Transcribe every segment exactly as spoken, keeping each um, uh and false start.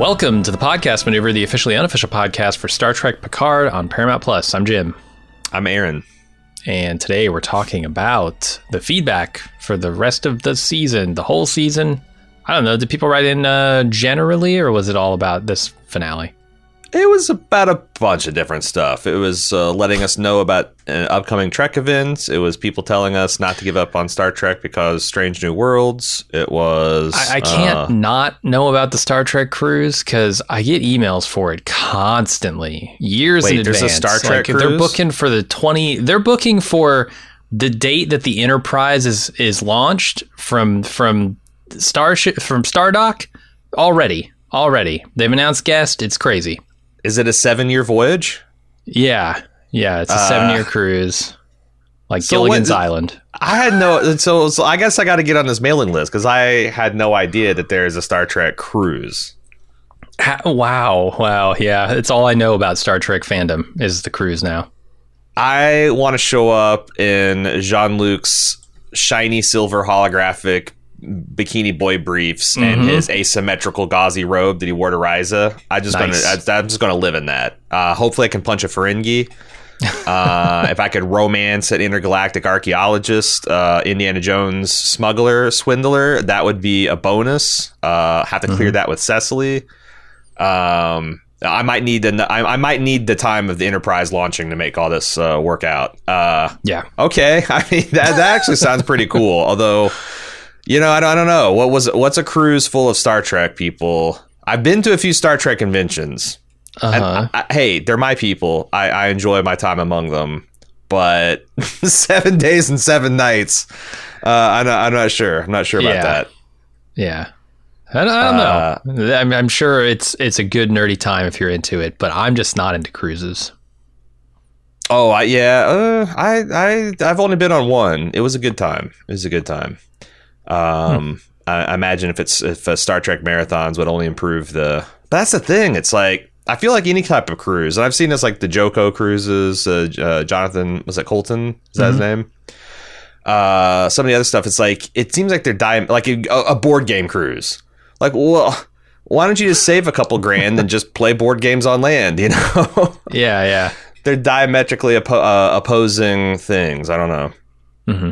Welcome to the Podcast Maneuver, the officially unofficial podcast for Star Trek Picard on Paramount Plus. I'm Jim. I'm Aaron. And today we're talking about the feedback for the rest of the season, the whole season. I don't know, did people write in uh, generally, or was it all about this finale? It was about a bunch of different stuff. It was uh, letting us know about uh, upcoming Trek events. It was people telling us not to give up on Star Trek because Strange New Worlds. It was... I, I can't uh, not know about the Star Trek cruise because I get emails for it constantly, years wait, in there's advance. a Star Trek like, cruise? They're booking for the twenty... They're booking for the date that the Enterprise is, is launched from, from, Starship, from Stardock already. Already. They've announced guest. It's crazy. Is it a seven-year voyage? Yeah, yeah, it's a uh, seven-year cruise, like so Gilligan's what, Island. I had no, so, so I guess I got to get on this mailing list because I had no idea that there is a Star Trek cruise. Ha- wow, wow, yeah, it's all I know about Star Trek fandom is the cruise now. I want to show up in Jean-Luc's shiny silver holographic bikini boy briefs and mm-hmm. his asymmetrical gauzy robe that he wore to Risa. I just nice. gonna I, I'm just gonna live in that. Uh, hopefully, I can punch a Ferengi. Uh, if I could romance an intergalactic archaeologist, uh, Indiana Jones smuggler, swindler, that would be a bonus. Uh, have to clear mm-hmm. that with Cecily. Um, I might need the I, I might need the time of the Enterprise launching to make all this uh, work out. Uh, yeah. Okay. I mean that that actually sounds pretty cool. Although. You know, I don't, I don't know. What was what's a cruise full of Star Trek people? I've been to a few Star Trek conventions. Uh-huh. I, I, hey, they're my people. I, I enjoy my time among them. But seven days and seven nights, uh, I'm, not, I'm not sure. I'm not sure about yeah. that. Yeah. I don't, I don't uh, know. I'm, I'm sure it's it's a good nerdy time if you're into it, but I'm just not into cruises. Oh, I, yeah. Uh, I, I, I've only been on one. It was a good time. It was a good time. Um, hmm. I, I imagine if it's if uh, Star Trek marathons would only improve the. But that's the thing. It's like I feel like any type of cruise, and I've seen this like the Joko cruises. Uh, uh, Jonathan was it Colton? Is that mm-hmm. his name? Uh, some of the other stuff. It's like it seems like they're dying like a, a board game cruise. Like, well, why don't you just save a couple grand and just play board games on land? You know? Yeah, yeah. They're diametrically oppo- uh, opposing things. I don't know. Mm-hmm.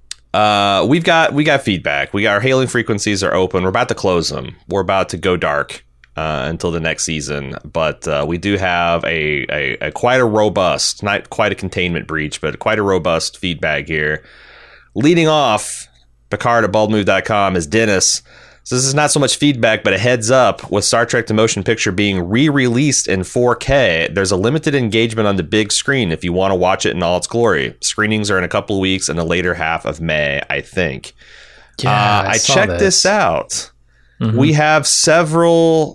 Uh, we've got we got feedback. We got our hailing frequencies are open. We're about to close them. We're about to go dark uh, until the next season. But uh, we do have a, a, a quite a robust, not quite a containment breach, but quite a robust feedback here. Leading off, Picard at bald move dot com is Dennis. So this is not so much feedback, but a heads up. With Star Trek The Motion Picture being re-released in four K, there's a limited engagement on the big screen if you want to watch it in all its glory. Screenings are in a couple of weeks in the later half of May, I think. Yeah, uh, I, I checked this. this out. Mm-hmm. We have several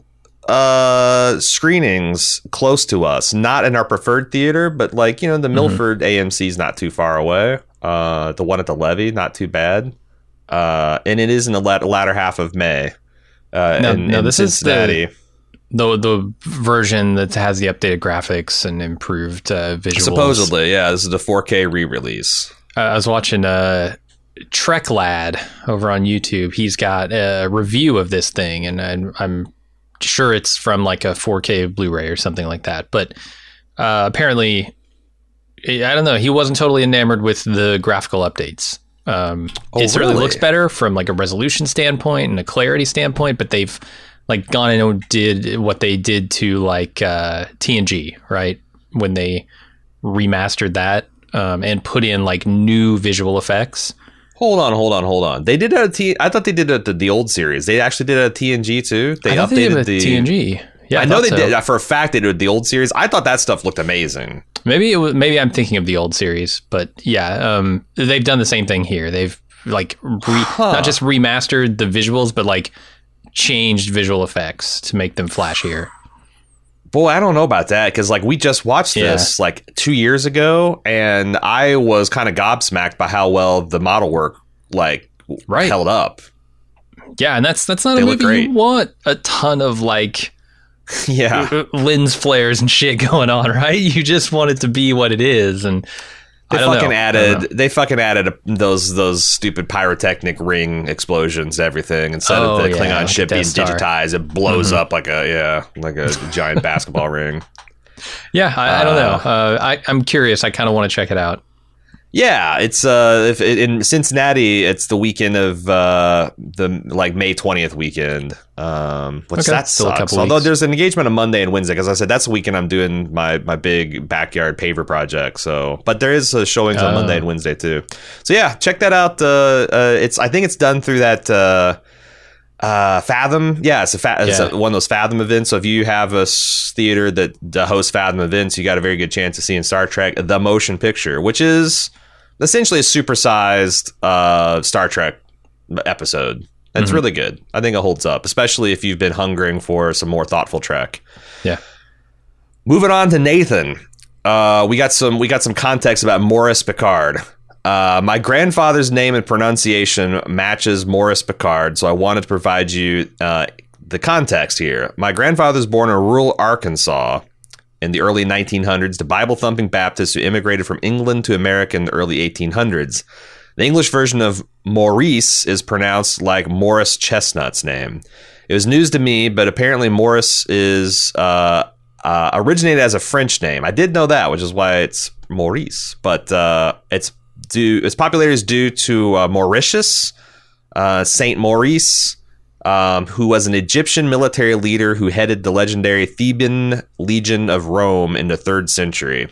uh, screenings close to us. Not in our preferred theater, but like, you know, the Milford mm-hmm. A M C is not too far away. Uh, the one at the Levee, not too bad. Uh, and it is in the latter, latter half of May. Uh, no, in, no, in this Cincinnati. is the, the the version that has the updated graphics and improved uh, visuals. Supposedly, yeah. This is the four K re-release. Uh, I was watching uh, Trek Lad over on YouTube. He's got a review of this thing, and I'm, I'm sure it's from like a four K Blu-ray or something like that. But uh, apparently, I don't know. He wasn't totally enamored with the graphical updates. Um, oh, it certainly really? looks better from like a resolution standpoint and a clarity standpoint, but they've like gone in and did what they did to like uh, T N G, right? When they remastered that um, and put in like new visual effects. Hold on, hold on, hold on. They did it at T. I thought they did it at the old series. They actually did it at T N G too. They I thought updated they did it the at T N G. Yeah, I, I know they so. did for a fact. They did the old series. I thought that stuff looked amazing. Maybe it was. Maybe I'm thinking of the old series, but yeah, um, they've done the same thing here. They've like re- huh. not just remastered the visuals, but like changed visual effects to make them flashier. Boy, I don't know about that because like we just watched this yeah. like two years ago, and I was kind of gobsmacked by how well the model work like right. held up. Yeah, and that's that's not they a movie great. You want a ton of like yeah lens flares and shit going on, right? You just want it to be what it is, and They I don't fucking know. added. They fucking added a, those those stupid pyrotechnic ring explosions to everything instead Oh, of the yeah, Klingon like ship being Death Star. digitized. It blows Mhm. up like a yeah, like a giant basketball ring. Yeah, I, I don't know. Uh, Uh, I, I'm curious. I kind of want to check it out. Yeah, it's uh if in Cincinnati, it's the weekend of uh the like May twentieth weekend. Um, which Okay, that still a sucks. couple Although weeks. there's an engagement on Monday and Wednesday, because I said that's the weekend I'm doing my my big backyard paver project. So, but there is uh, showings on Oh. Monday and Wednesday too. So yeah, check that out. Uh, uh it's I think it's done through that. Uh, Uh, Fathom, yeah, it's a fa- it's Yeah. a, one of those Fathom events. So if you have a s- theater that uh, hosts Fathom events, you got a very good chance of seeing Star Trek: The Motion Picture, which is essentially a supersized uh, Star Trek episode. It's Mhm. really good. I think it holds up, especially if you've been hungering for some more thoughtful Trek. Yeah. Moving on to Nathan, uh, we got some we got some context about Morris Picard. Uh, my grandfather's name and pronunciation matches Morris Picard, so I wanted to provide you uh, the context here. My grandfather was born in rural Arkansas in the early nineteen hundreds to Bible-thumping Baptists who immigrated from England to America in the early eighteen hundreds. The English version of Maurice is pronounced like Morris Chestnut's name. It was news to me, but apparently Morris is uh, uh, originated as a French name. I did know that, which is why it's Maurice, but uh, it's due its popularity is due to uh, Mauritius, uh, Saint Maurice, um, who was an Egyptian military leader who headed the legendary Theban Legion of Rome in the third century.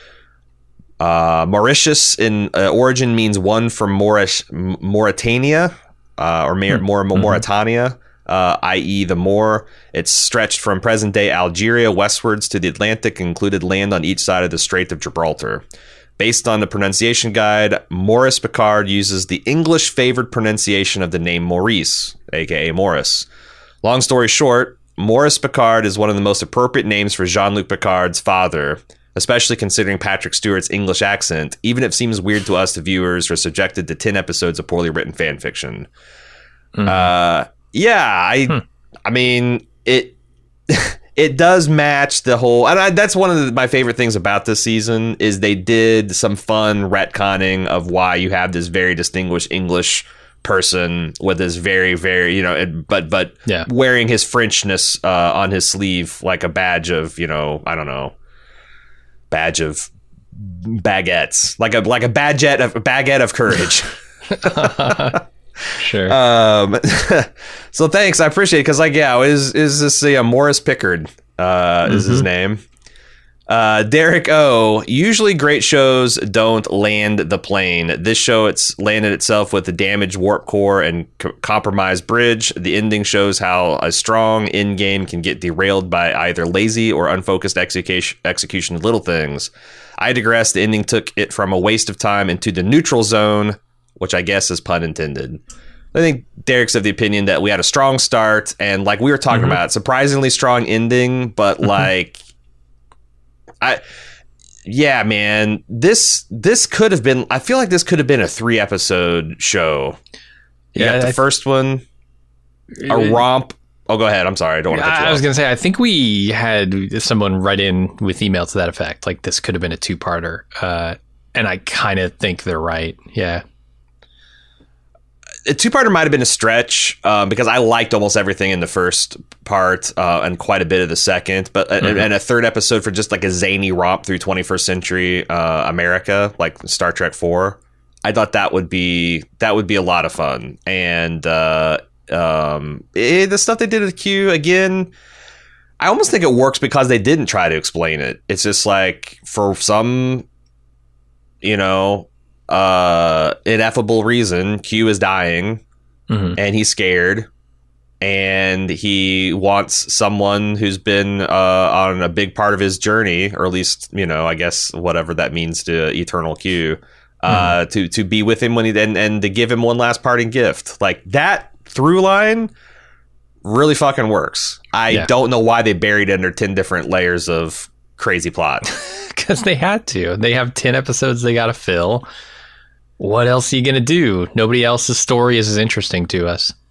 Uh, Mauritius in uh, origin means one from Maurish, Mauritania, uh, or Mar- Mar- Mm-hmm. Mauritania, uh, that is the Moor. It's stretched from present-day Algeria westwards to the Atlantic, included land on each side of the Strait of Gibraltar. Based on the pronunciation guide, Morris Picard uses the English favored pronunciation of the name Maurice, aka Morris. Long story short, Morris Picard is one of the most appropriate names for Jean-Luc Picard's father, especially considering Patrick Stewart's English accent, even if it seems weird to us, the viewers who are subjected to ten episodes of poorly written fan fiction. Mhm. Uh, yeah, I, Hmm. I mean, it... It does match the whole, and I, that's one of the, my favorite things about this season is they did some fun retconning of why you have this very distinguished English person with this very, very, you know, it, but but Yeah. wearing his Frenchness uh, on his sleeve like a badge of, you know, I don't know, badge of baguettes, like a like a baguette of baguette of courage. Sure. Um, so thanks, I appreciate it. Because like, yeah, is is this yeah, Morris Pickard? Uh, is his name? Uh, Derek O. Usually, great shows don't land the plane. This show, it's landed itself with a damaged warp core and co- compromised bridge. The ending shows how a strong end game can get derailed by either lazy or unfocused execution execution of little things. I digress. The ending took it from a waste of time into the neutral zone, which I guess is pun intended. I think Derek's of the opinion that we had a strong start and, like we were talking Mm-hmm. about, surprisingly strong ending, but Mm-hmm. like, I, yeah, man, this this could have been. I feel like this could have been a three episode show. You Yeah, got the I- first one, a romp. Oh, go ahead. I'm sorry. I don't want to cut you I was off. going to say, I think we had someone write in with email to that effect. Like, this could have been a two-parter. Uh, and I kind of think they're right. Yeah. A two-parter might have been a stretch um, because I liked almost everything in the first part uh, and quite a bit of the second. But uh, Mhm. and a third episode for just like a zany romp through twenty-first century uh, America, like Star Trek four. I thought that would be that would be a lot of fun. And uh, um, eh, the stuff they did with Q again, I almost think it works because they didn't try to explain it. It's just like for some, you know. Uh, ineffable reason, Q is dying Mhm. and he's scared and he wants someone who's been uh, on a big part of his journey, or at least, you know, I guess whatever that means to Eternal Q, uh, to to be with him when he and, and to give him one last parting gift. Like that through line really fucking works. I Yeah. don't know why they buried it under ten different layers of crazy plot. Because they had to. They have ten episodes they got to fill. What else are you going to do? Nobody else's story is as interesting to us.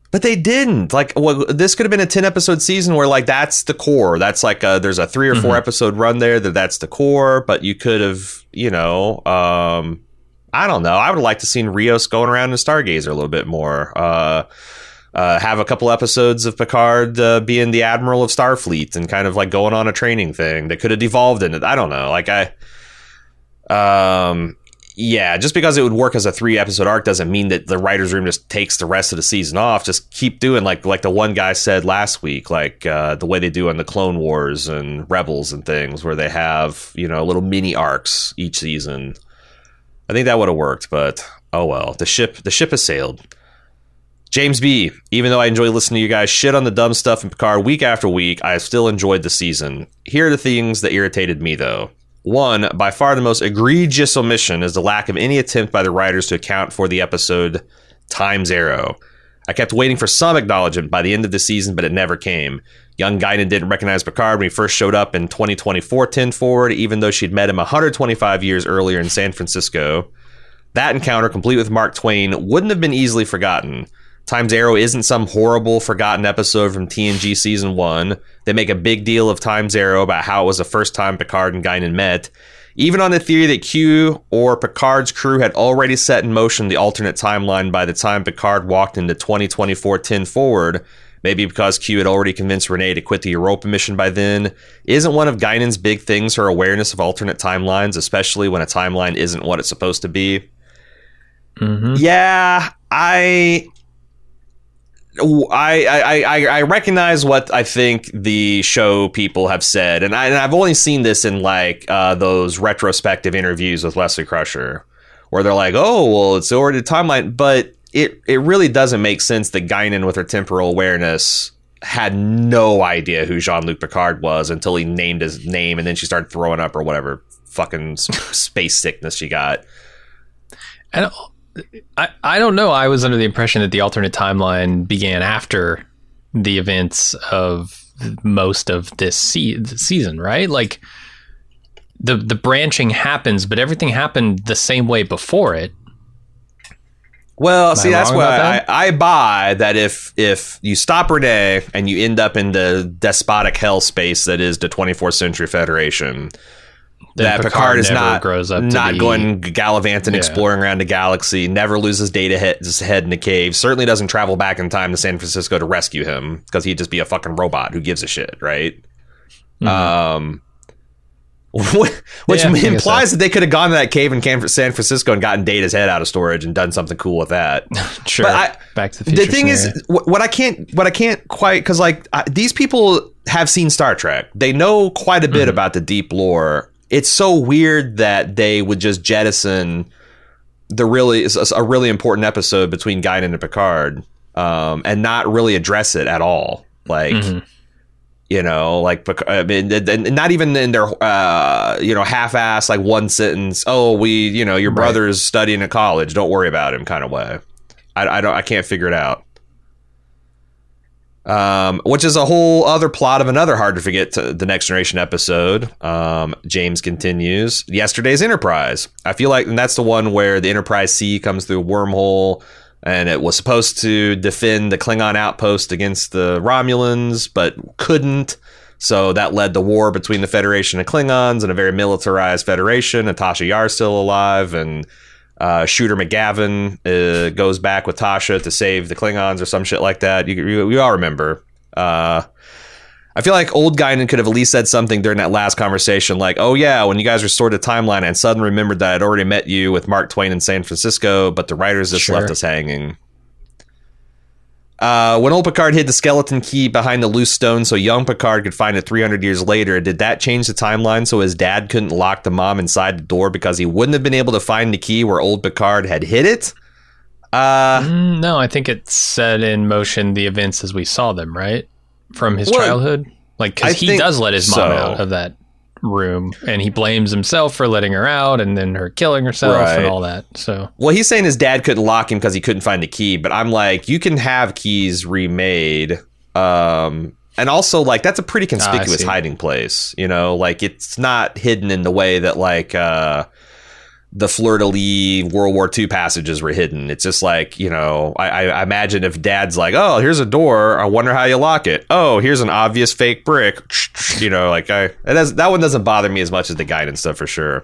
But they didn't. Like, well, this could have been a ten episode season where, like, that's the core. That's like a, there's a three or four mm-hmm. episode run there that that's the core. But you could have, you know, um, I don't know. I would have liked to seen Rios going around in Stargazer a little bit more. Uh, uh, have a couple episodes of Picard uh, being the admiral of Starfleet and kind of like going on a training thing that could have devolved into. I don't know. Like I, um. Yeah, just because it would work as a three episode arc doesn't mean that the writer's room just takes the rest of the season off. Just keep doing like like the one guy said last week, like uh, the way they do on the Clone Wars and Rebels and things, where they have, you know, little mini arcs each season. I think that would have worked, but oh well. The ship the ship has sailed. James B, even though I enjoy listening to you guys shit on the dumb stuff in Picard week after week, I have still enjoyed the season. Here are the things that irritated me, though. One, by far the most egregious omission is the lack of any attempt by the writers to account for the episode Time's Arrow. I kept waiting for some acknowledgement by the end of the season, but it never came. Young Guinan didn't recognize Picard when he first showed up in twenty twenty-four ten Forward, even though she'd met him one hundred twenty-five years earlier in San Francisco. That encounter, complete with Mark Twain, wouldn't have been easily forgotten. Time's Arrow isn't some horrible, forgotten episode from T N G Season one. They make a big deal of Time's Arrow about how it was the first time Picard and Guinan met. Even on the theory that Q or Picard's crew had already set in motion the alternate timeline by the time Picard walked into twenty twenty-four ten Forward, maybe because Q had already convinced Renee to quit the Europa mission by then, isn't one of Guinan's big things her awareness of alternate timelines, especially when a timeline isn't what it's supposed to be? Mm-hmm. Yeah, I... I, I, I, I recognize what I think the show people have said, and, I, and I've only seen this in like uh, those retrospective interviews with Wesley Crusher, where they're like, "Oh, well, it's already a timeline," but it it really doesn't make sense that Guinan, with her temporal awareness, had no idea who Jean-Luc Picard was until he named his name, and then she started throwing up or whatever fucking space sickness she got. And I, I don't know. I was under the impression that the alternate timeline began after the events of most of this se- season, right? Like the the branching happens, but everything happened the same way before it. Well, Am see, that's why that? I, I buy that if if you stop Renee and you end up in the despotic hell space that is the twenty-fourth Century Federation, that Picard, Picard is not grows up not be, going gallivanting, yeah. exploring around the galaxy, never loses data head, his head in the cave, certainly doesn't travel back in time to San Francisco to rescue him because he'd just be a fucking robot who gives a shit, right? Mm-hmm. Um, which yeah, implies so. that they could have gone to that cave in San Francisco and gotten Data's head out of storage and done something cool with that. Sure. But I, Back to the future. The thing scenario. is, what I can't, what I can't quite, because like I, these people have seen Star Trek, they know quite a bit mm-hmm. about the deep lore. It's so weird that they would just jettison the really a really important episode between Guinan and Picard, um, and not really address it at all. Like, mm-hmm. you know, like I mean, not even in their uh, you know half-ass like one sentence. Oh, we you know your brother's right. studying at college. Don't worry about him, kind of way. I, I don't. I can't figure it out. Um, which is a whole other plot of another hard to forget to the Next Generation episode. Um, James continues, yesterday's Enterprise. I feel like, and that's the one where the Enterprise C comes through a wormhole and it was supposed to defend the Klingon outpost against the Romulans, but couldn't. So that led the war between the Federation and Klingons and a very militarized Federation. Natasha Yar's still alive, and Uh, Shooter McGavin uh, goes back with Tasha to save the Klingons or some shit like that. You, you, you all remember. Uh, I feel like old Guinan could have at least said something during that last conversation like, oh yeah, when you guys restored the timeline, I suddenly remembered that I'd already met you with Mark Twain in San Francisco, but the writers just sure. left us hanging. Uh, when old Picard hid the skeleton key behind the loose stone so young Picard could find it three hundred years later, did that change the timeline so his dad couldn't lock the mom inside the door because he wouldn't have been able to find the key where old Picard had hid it? Uh, mm, no, I think it set in motion the events as we saw them, right? From his well, childhood? Like, because he does let his mom so. out of that room, and he blames himself for letting her out and then her killing herself right. and all that. So, well, he's saying his dad couldn't lock him because he couldn't find the key, but I'm like, you can have keys remade, um and also like that's a pretty conspicuous ah, hiding place, you know, like it's not hidden in the way that like uh the fleur-de-lis World War Two passages were hidden. It's just like, you know, I, I imagine if Dad's like, oh, here's a door, I wonder how you lock it. Oh, here's an obvious fake brick. You know, like I it has, that one doesn't bother me as much as the guidance stuff for sure.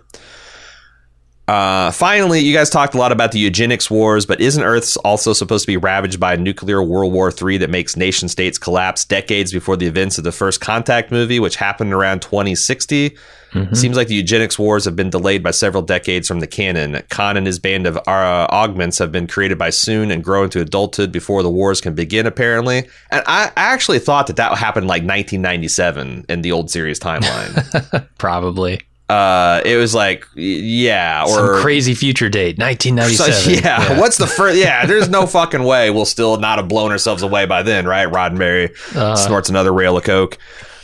Uh, finally, you guys talked a lot about the eugenics wars, but isn't Earth also supposed to be ravaged by a nuclear World War Three that makes nation states collapse decades before the events of the First Contact movie, which happened around twenty sixty? Mm-hmm. Seems like the eugenics wars have been delayed by several decades from the canon. Khan and his band of uh, augments have been created by Soon and grow into adulthood before the wars can begin, apparently. And I, I actually thought that that happened like nineteen ninety-seven in the old series timeline. Probably. Uh, it was like, yeah, or some crazy future date, nineteen ninety-seven. So, yeah, yeah, what's the first? Yeah, there's no fucking way we'll still not have blown ourselves away by then, right? Roddenberry uh, snorts another rail of coke.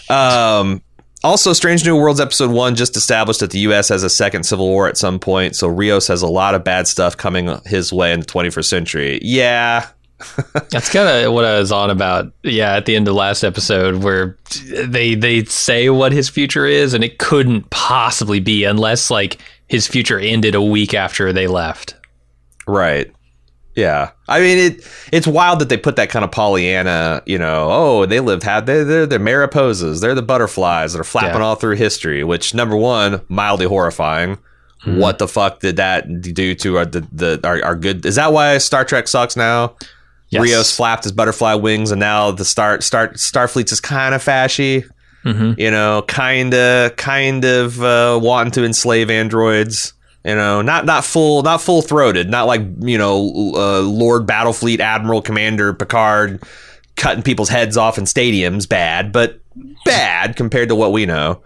Um, also, Strange New Worlds episode one just established that the U S has a second civil war at some point, so Rios has a lot of bad stuff coming his way in the twenty-first century. Yeah. That's kind of what I was on about. Yeah, at the end of last episode, where they they say what his future is, and it couldn't possibly be unless like his future ended a week after they left. Right. Yeah. I mean, it it's wild that they put that kind of Pollyanna, you know, oh, they lived, had they they're the Mariposas, they're the butterflies that are flapping yeah. all through history, which number one, mildly horrifying. Mm-hmm. What the fuck did that do to our, the, the, our, our good? Is that why Star Trek sucks now? Yes. Rios flapped his butterfly wings, and now the Star Star Starfleet's just kind of fashy, mm-hmm. you know, kind of kind of uh, wanting to enslave androids, you know, not not full not full throated, not like, you know, uh, Lord Battlefleet Admiral Commander Picard cutting people's heads off in stadiums, bad, but bad compared to what we know.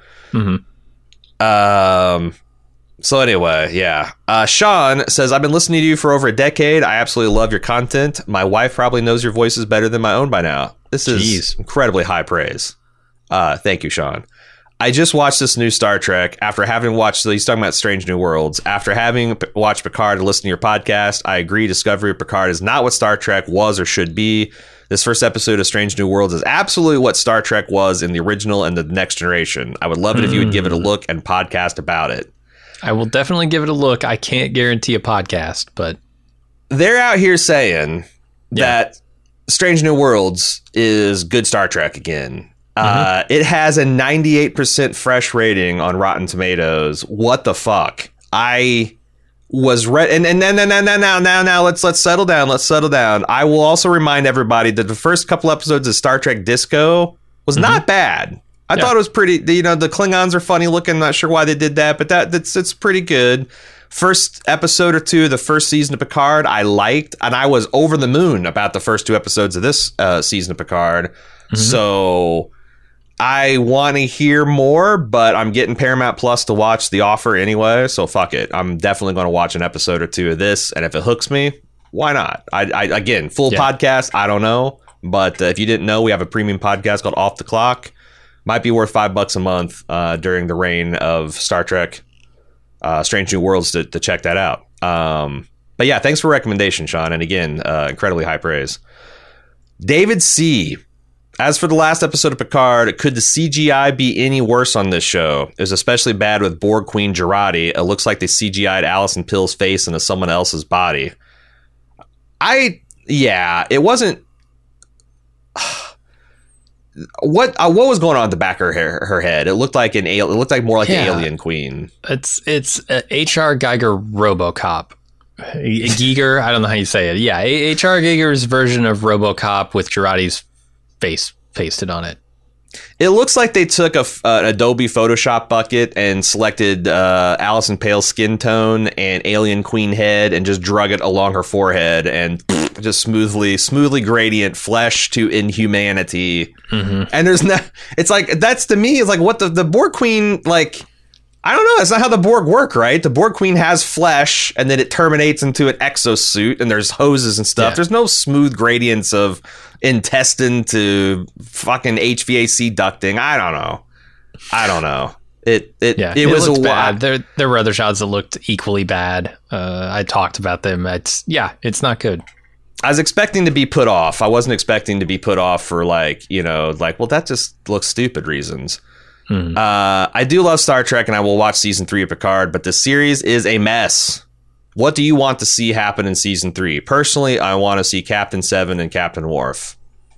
Mm-hmm. Um. So anyway, yeah. Uh, Sean says, I've been listening to you for over a decade. I absolutely love your content. My wife probably knows your voices better than my own by now. This is Jeez. incredibly high praise. Uh, thank you, Sean. I just watched this new Star Trek after having watched, he's talking about Strange New Worlds. After having p- watched Picard and listened to your podcast, I agree Discovery of Picard is not what Star Trek was or should be. This first episode of Strange New Worlds is absolutely what Star Trek was in the original and the Next Generation. I would love it mm. if you would give it a look and podcast about it. I will definitely give it a look. I can't guarantee a podcast, but they're out here saying yeah. that Strange New Worlds is good Star Trek again. Mm-hmm. Uh, it has a ninety-eight percent fresh rating on Rotten Tomatoes. What the fuck? I was read and and now now now now now now let's let's settle down. Let's settle down. I will also remind everybody that the first couple episodes of Star Trek Disco was mm-hmm. not bad. I yeah. thought it was pretty, you know, the Klingons are funny looking. Not sure why they did that, but that that's it's pretty good. First episode or two of the first season of Picard, I liked, and I was over the moon about the first two episodes of this uh, season of Picard. Mm-hmm. So I want to hear more, but I'm getting Paramount Plus to watch The Offer anyway. So fuck it. I'm definitely going to watch an episode or two of this, and if it hooks me, why not? I, I again, full yeah. podcast, I don't know, but uh, if you didn't know, we have a premium podcast called Off the Clock. Might be worth five bucks a month uh, during the reign of Star Trek, uh, Strange New Worlds to, to check that out. Um, but yeah, thanks for recommendation, Sean. And again, uh, incredibly high praise. David C. As for the last episode of Picard, could the C G I be any worse on this show? It was especially bad with Borg Queen Jurati. It looks like they C G I'd Alison Pill's face into someone else's body. I, yeah, it wasn't... What uh, what was going on at the back of her her head? It looked like an al- it looked like more like yeah. an alien queen. It's it's uh, H R Geiger RoboCop. Giger, I don't know how you say it. Yeah, H R Giger's version of RoboCop with Jurati's face pasted on it. It looks like they took a, uh, an Adobe Photoshop bucket and selected uh, Alison Pale's skin tone and alien queen head and just drug it along her forehead and pff, just smoothly, smoothly gradient flesh to inhumanity. Mm-hmm. And there's no, it's like, that's to me, it's like what the, the Borg Queen, like, I don't know. That's not how the Borg work, right? The Borg Queen has flesh and then it terminates into an exosuit and there's hoses and stuff. Yeah. There's no smooth gradients of intestine to fucking H V A C ducting. I don't know. I don't know. It it yeah, it, it was looked a bad. There there were other shots that looked equally bad. Uh, I talked about them. It's yeah, it's not good. I was expecting to be put off. I wasn't expecting to be put off for like, you know, like, well, that just looks stupid reasons. Hmm. Uh, I do love Star Trek, and I will watch season three of Picard, but the series is a mess. What do you want to see happen in season three? Personally, I want to see Captain Seven and Captain Worf.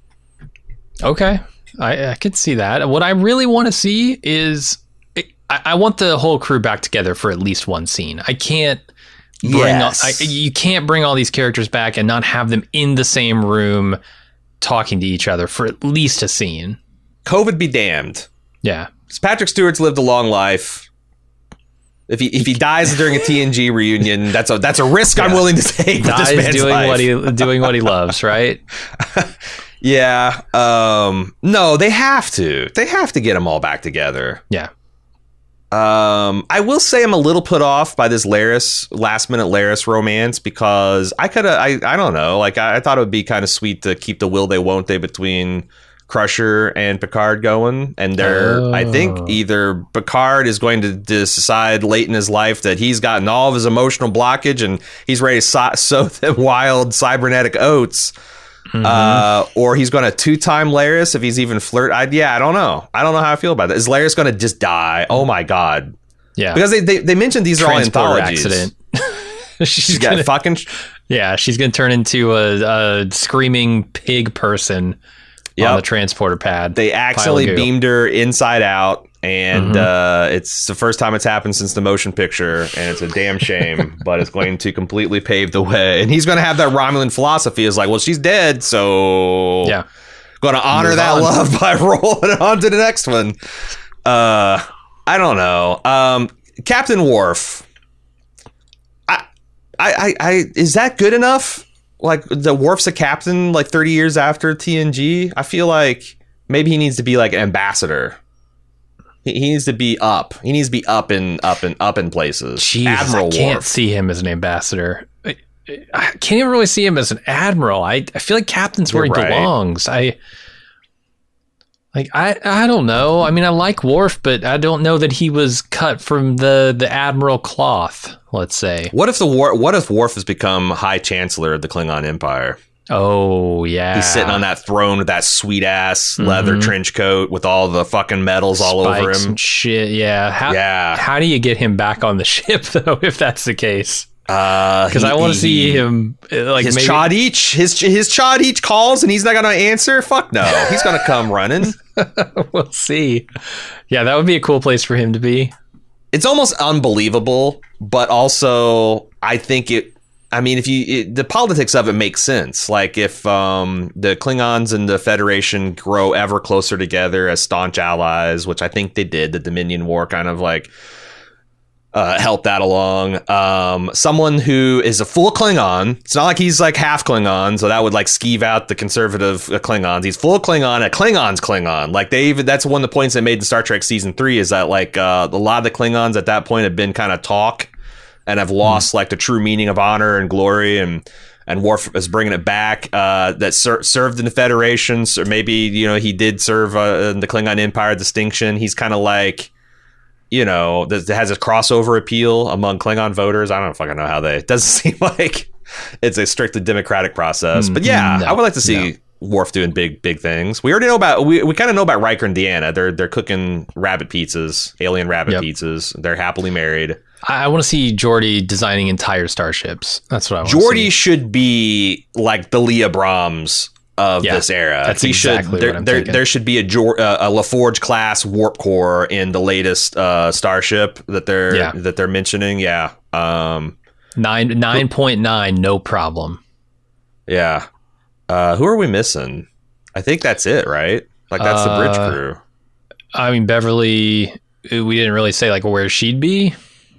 Okay, I, I could see that. What I really want to see is I, I want the whole crew back together for at least one scene. I can't bring Yes. all, I, you can't bring all these characters back and not have them in the same room talking to each other for at least a scene. COVID be damned. Yeah. Patrick Stewart's lived a long life. If he if he dies during a T N G reunion, that's a that's a risk I'm Yeah. willing to take. With this Dies man's doing life. what he doing what he loves, right? Yeah. Um. No, they have to. They have to get them all back together. Yeah. Um. I will say I'm a little put off by this Laris last minute Laris romance because I could have. I I don't know. Like I, I thought it would be kind of sweet to keep the will they won't they between Crusher and Picard going, and they're Oh. I think either Picard is going to decide late in his life that he's gotten all of his emotional blockage and he's ready to so- sow them wild cybernetic oats, Mm-hmm. uh, or he's going to two-time Laris if he's even flirt. I, yeah, I don't know. I don't know how I feel about that. Is Laris going to just die? Oh my god! Yeah. Because they they, they mentioned these are all Transporter anthologies. accident. she's She's got gonna, fucking yeah, she's gonna turn into a, a screaming pig person Yep. on the transporter pad. They accidentally Pile of goo. beamed her inside out, and Mhm. uh, it's the first time it's happened since the motion picture, and it's a damn shame, but it's going to completely pave the way. And he's going to have that Romulan philosophy is like, well, she's dead, so Yeah. going to honor Move that on. love by rolling it on to the next one. Uh, I don't know. Um, Captain Worf. I, I, I, I, is that good enough? Like the Worf's a captain like thirty years after T N G. I feel like maybe he needs to be like an ambassador. He, he needs to be up. He needs to be up and up and up in places. Jesus, Admiral I can't Worf. see him as an ambassador. I, I can't even really see him as an admiral. I, I feel like captain's where he You're right. belongs. I like I I don't know. I mean, I like Worf, but I don't know that he was cut from the the admiral cloth. Let's say. What if the war? What if Worf has become High Chancellor of the Klingon Empire? Oh yeah, He's sitting on that throne with that sweet ass leather Mhm. trench coat with all the fucking medals all over Spikes him. and shit. Yeah. How, Yeah. How do you get him back on the ship though? If that's the case, Because because I want to see him uh, like his maybe, Chad each his his Chad each calls and he's not gonna answer. Fuck no, he's gonna come running. We'll see. Yeah, that would be a cool place for him to be. It's almost unbelievable, but also I think it. I mean, if you it, the politics of it makes sense. Like if um, the Klingons and the Federation grow ever closer together as staunch allies, which I think they did. The Dominion War kind of like uh, helped that along. Um, someone who is a full Klingon. It's not like he's like half Klingon, so that would like skeeve out the conservative uh, Klingons. He's full Klingon, a Klingon's Klingon. Like they even that's one of the points they made in Star Trek season three is that like uh, a lot of the Klingons at that point have been kind of talk and have lost like the true meaning of honor and glory, and and Worf is bringing it back. Uh, that ser- served in the Federation, or maybe you know he did serve uh, in the Klingon Empire distinction. He's kind of like. You know, that has a crossover appeal among Klingon voters. I don't fucking know how they. It doesn't seem like it's a strictly democratic process. But yeah, No, I would like to see no. Worf doing big, big things. We already know about. We, we kind of know about Riker and Deanna. They're they're cooking rabbit pizzas, alien rabbit Yep. pizzas. They're happily married. I, I want to see Geordi designing entire starships. That's what I want. Geordi to see. should be like the Leah Brahms of Yeah, this era. that's he exactly should, there, what I'm there, thinking. there should be a, Jor- uh, a LaForge class warp core in the latest uh, starship that they're Yeah. that they're mentioning. Yeah, um, nine nine point nine, no problem. yeah. Uh, who are we missing? I think that's it, right? Like that's the bridge Uh, crew. I mean, Beverly. We didn't really say like where she'd be.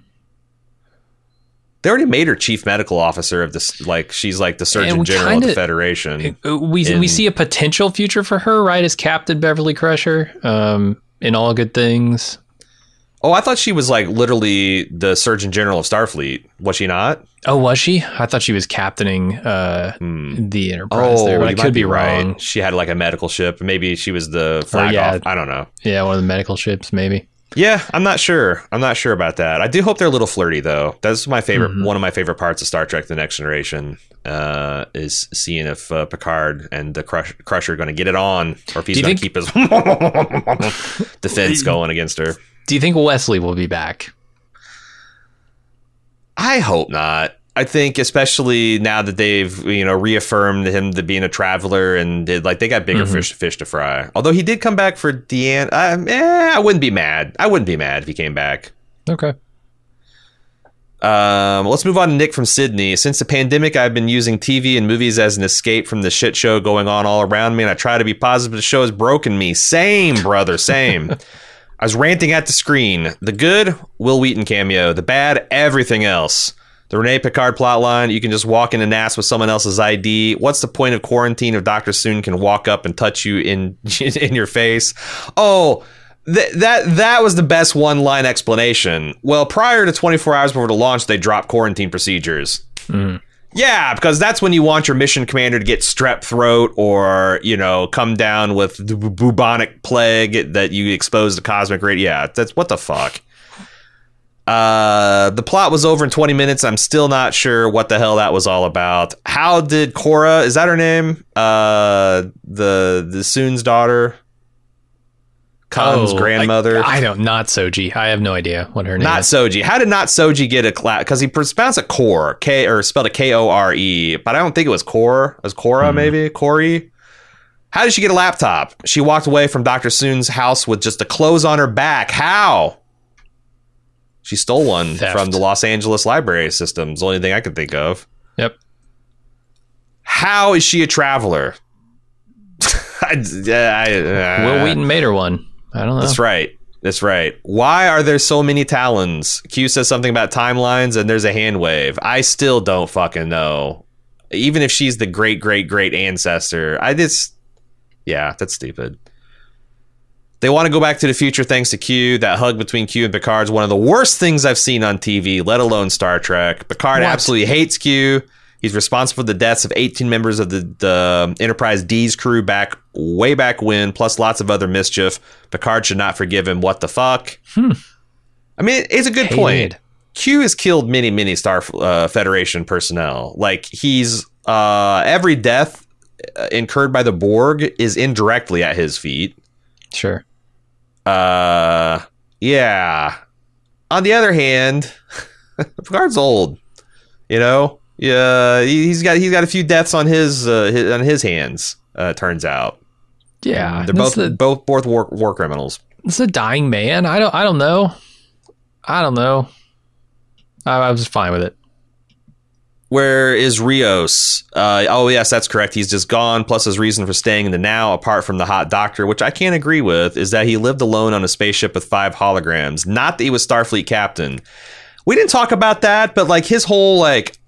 They already made her chief medical officer of this. Like she's like the surgeon we general of kinda- the Federation. Uh, We In- we see a potential future for her, right? As Captain Beverly Crusher, um, in All Good Things. Oh, I thought she was like literally the surgeon general of Starfleet. Was she not? Oh, was she? I thought she was captaining uh, Hmm. the Enterprise there, but I you might could be right. wrong. She had like a medical ship. Maybe she was the flag yeah. off. I don't know. Yeah, one of the medical ships, maybe. Yeah, I'm not sure. I'm not sure about that. I do hope they're a little flirty, though. That's my favorite. Mm-hmm. One of my favorite parts of Star Trek: The Next Generation uh, is seeing if uh, Picard and the Crush- Crusher are going to get it on, or if he's going to keep his defense going against her. Do you think Wesley will be back? I hope not. I think, especially now that they've, you know, reaffirmed him to being a traveler, and did, like, they got bigger mm-hmm. fish fish to fry. Although he did come back for Deanne, I, eh, I wouldn't be mad. I wouldn't be mad if he came back. Okay. Um, let's move on to Nick from Sydney. Since the pandemic, I've been using T V and movies as an escape from the shit show going on all around me, and I try to be positive. The show has broken me. Same, brother, same. I was ranting at the screen. The good, Will Wheaton cameo. The bad, everything else. The Renee Picard plotline, you can just walk in and ask with someone else's I D. What's the point of quarantine if Doctor Soon can walk up and touch you in in your face? Oh, th- that that was the best one-line explanation. Well, prior to twenty-four hours before the launch, they dropped quarantine procedures. Mm. Yeah, because that's when you want your mission commander to get strep throat or, you know, come down with the bubonic plague that you expose to cosmic radiation. Yeah, that's what the fuck. Uh, the plot was over in twenty minutes. I'm still not sure what the hell that was all about. How did Cora, is that her name? Uh, the the Soon's daughter, Khan's oh, grandmother. I, I don't. Not Soji. I have no idea what her name not is. Not Soji. How did not Soji get a class? Because he pronounced it Core, K or spelled it K O R E, but I don't think it was Core. It was Cora, hmm. maybe Corey. How did she get a laptop? She walked away from Doctor Soon's house with just the clothes on her back. How? She stole one Theft. from the Los Angeles library system. It's the only thing I could think of. Yep. How is she a traveler? I, I, uh, Will Wheaton made her one. I don't know. That's right. That's right. Why are there so many Talons? Q says something about timelines and there's a hand wave. I still don't fucking know. Even if she's the great, great, great ancestor. I just... Yeah, that's stupid. They want to go back to the future thanks to Q. That hug between Q and Picard is one of the worst things I've seen on T V, let alone Star Trek. Picard what? absolutely hates Q. He's responsible for the deaths of eighteen members of the, the Enterprise D's crew back way back when, plus lots of other mischief. Picard should not forgive him. What the fuck? Hmm. I mean, it's a good Hated. point. Q has killed many, many Star uh, Federation personnel. Like, he's... Uh, every death incurred by the Borg is indirectly at his feet. Sure. Uh, yeah. On the other hand, Picard's old. You know, yeah, he's got he's got a few deaths on his, uh, his on his hands. Uh, turns out. Yeah, they're both a, both both war war criminals. It's a dying man. I don't I don't know. I don't know. I, I was fine with it. Where is Rios? Uh, oh, yes, that's correct. He's just gone. Plus, his reason for staying in the now, apart from the hot doctor, which I can't agree with, is that he lived alone on a spaceship with five holograms. Not that he was Starfleet captain. We didn't talk about that, but like his whole like,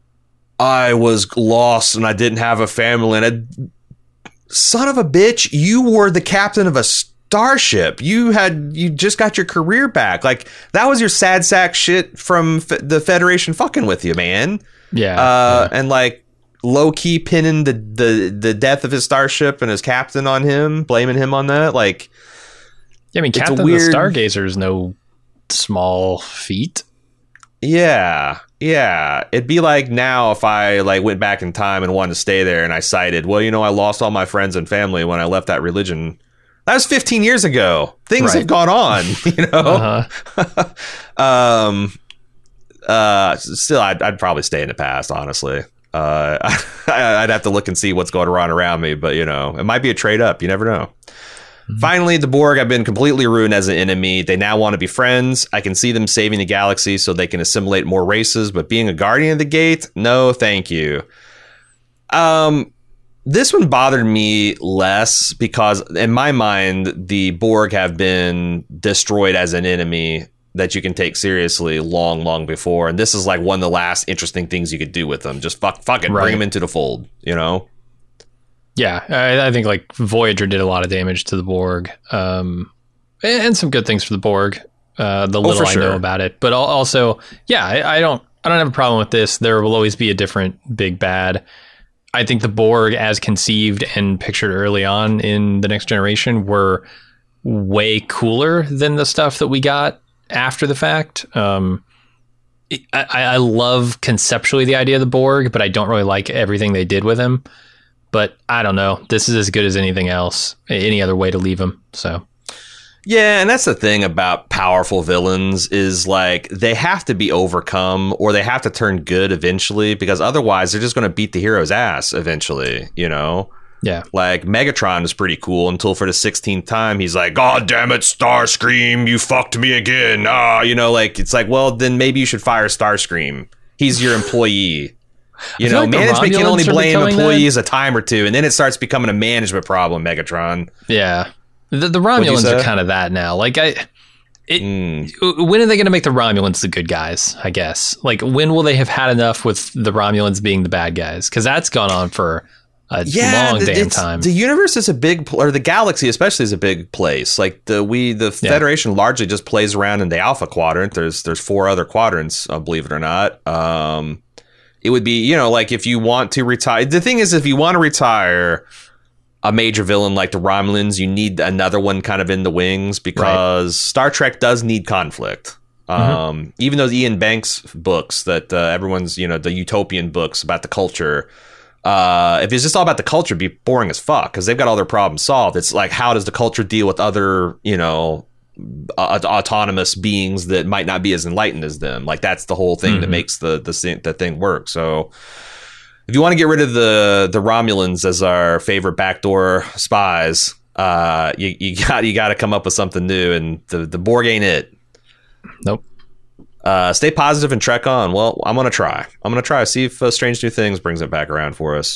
I was lost and I didn't have a family. And I, son of a bitch, you were the captain of a starship. You had you just got your career back. Like that was your sad sack shit from f- the Federation fucking with you, man. Yeah, uh, yeah, and like low key pinning the, the the death of his starship and his captain on him, blaming him on that. Like, yeah, I mean, Captain weird... the Stargazer is no small feat. Yeah, yeah. It'd be like now if I like went back in time and wanted to stay there, and I cited, well, you know, I lost all my friends and family when I left that religion. That was fifteen years ago. Things right. have gone on, you know. Uh-huh. um. Uh, still, I'd, I'd probably stay in the past, honestly. Uh, I'd have to look and see what's going on around me, but you know, it might be a trade up. You never know. Mm-hmm. Finally, the Borg have been completely ruined as an enemy. They now want to be friends. I can see them saving the galaxy so they can assimilate more races, but being a guardian of the gate, no, thank you. Um, this one bothered me less because, in my mind, the Borg have been destroyed as an enemy that you can take seriously long, long before. And this is like one of the last interesting things you could do with them. Just fuck, fuck it, right. Bring them into the fold, you know? Yeah, I, I think like Voyager did a lot of damage to the Borg, um, and, and some good things for the Borg. Uh, the little oh, I sure. know about it, but also, yeah, I, I don't, I don't have a problem with this. There will always be a different big bad. I think the Borg, as conceived and pictured early on in The Next Generation, were way cooler than the stuff that we got after the fact. Um, I, I love conceptually the idea of the Borg, but I don't really like everything they did with him. But I don't know. This is as good as anything else, any other way to leave him. So. Yeah, and that's the thing about powerful villains is like they have to be overcome or they have to turn good eventually, because otherwise they're just going to beat the hero's ass eventually, you know? Yeah. Like Megatron was pretty cool until for the sixteenth time he's like, "God damn it, Starscream, you fucked me again." Ah, you know, like it's like, well, then maybe you should fire Starscream. He's your employee. You know, like management can only blame employees that. a time or two, and then it starts becoming a management problem, Megatron. Yeah. The, the Romulans are kind of that now. Like, I, it, mm. when are they going to make the Romulans the good guys? I guess. Like, when will they have had enough with the Romulans being the bad guys? Because that's gone on for a yeah, long damn time. The universe is a big, or the galaxy especially is a big place. Like the we, the yeah. Federation largely just plays around in the Alpha Quadrant. There's there's four other quadrants, uh, believe it or not. Um, it would be, you know, like if you want to retire. The thing is, if you want to retire a major villain like the Romulans, you need another one kind of in the wings, because right. Star Trek does need conflict. Mm-hmm. Um, even those Ian Banks books that uh, everyone's, you know, the utopian books about the culture. Uh, if it's just all about the culture, it'd be boring as fuck because they've got all their problems solved. It's like, how does the culture deal with other, you know, uh, autonomous beings that might not be as enlightened as them? Like that's the whole thing mm-hmm. that makes the, the the thing work. So. If you want to get rid of the the Romulans as our favorite backdoor spies, uh, you, you got you got to come up with something new, and the, the Borg ain't it. Nope. Uh, stay positive and trek on. Well, I'm gonna try. I'm gonna try. See if uh, Strange New Things brings it back around for us.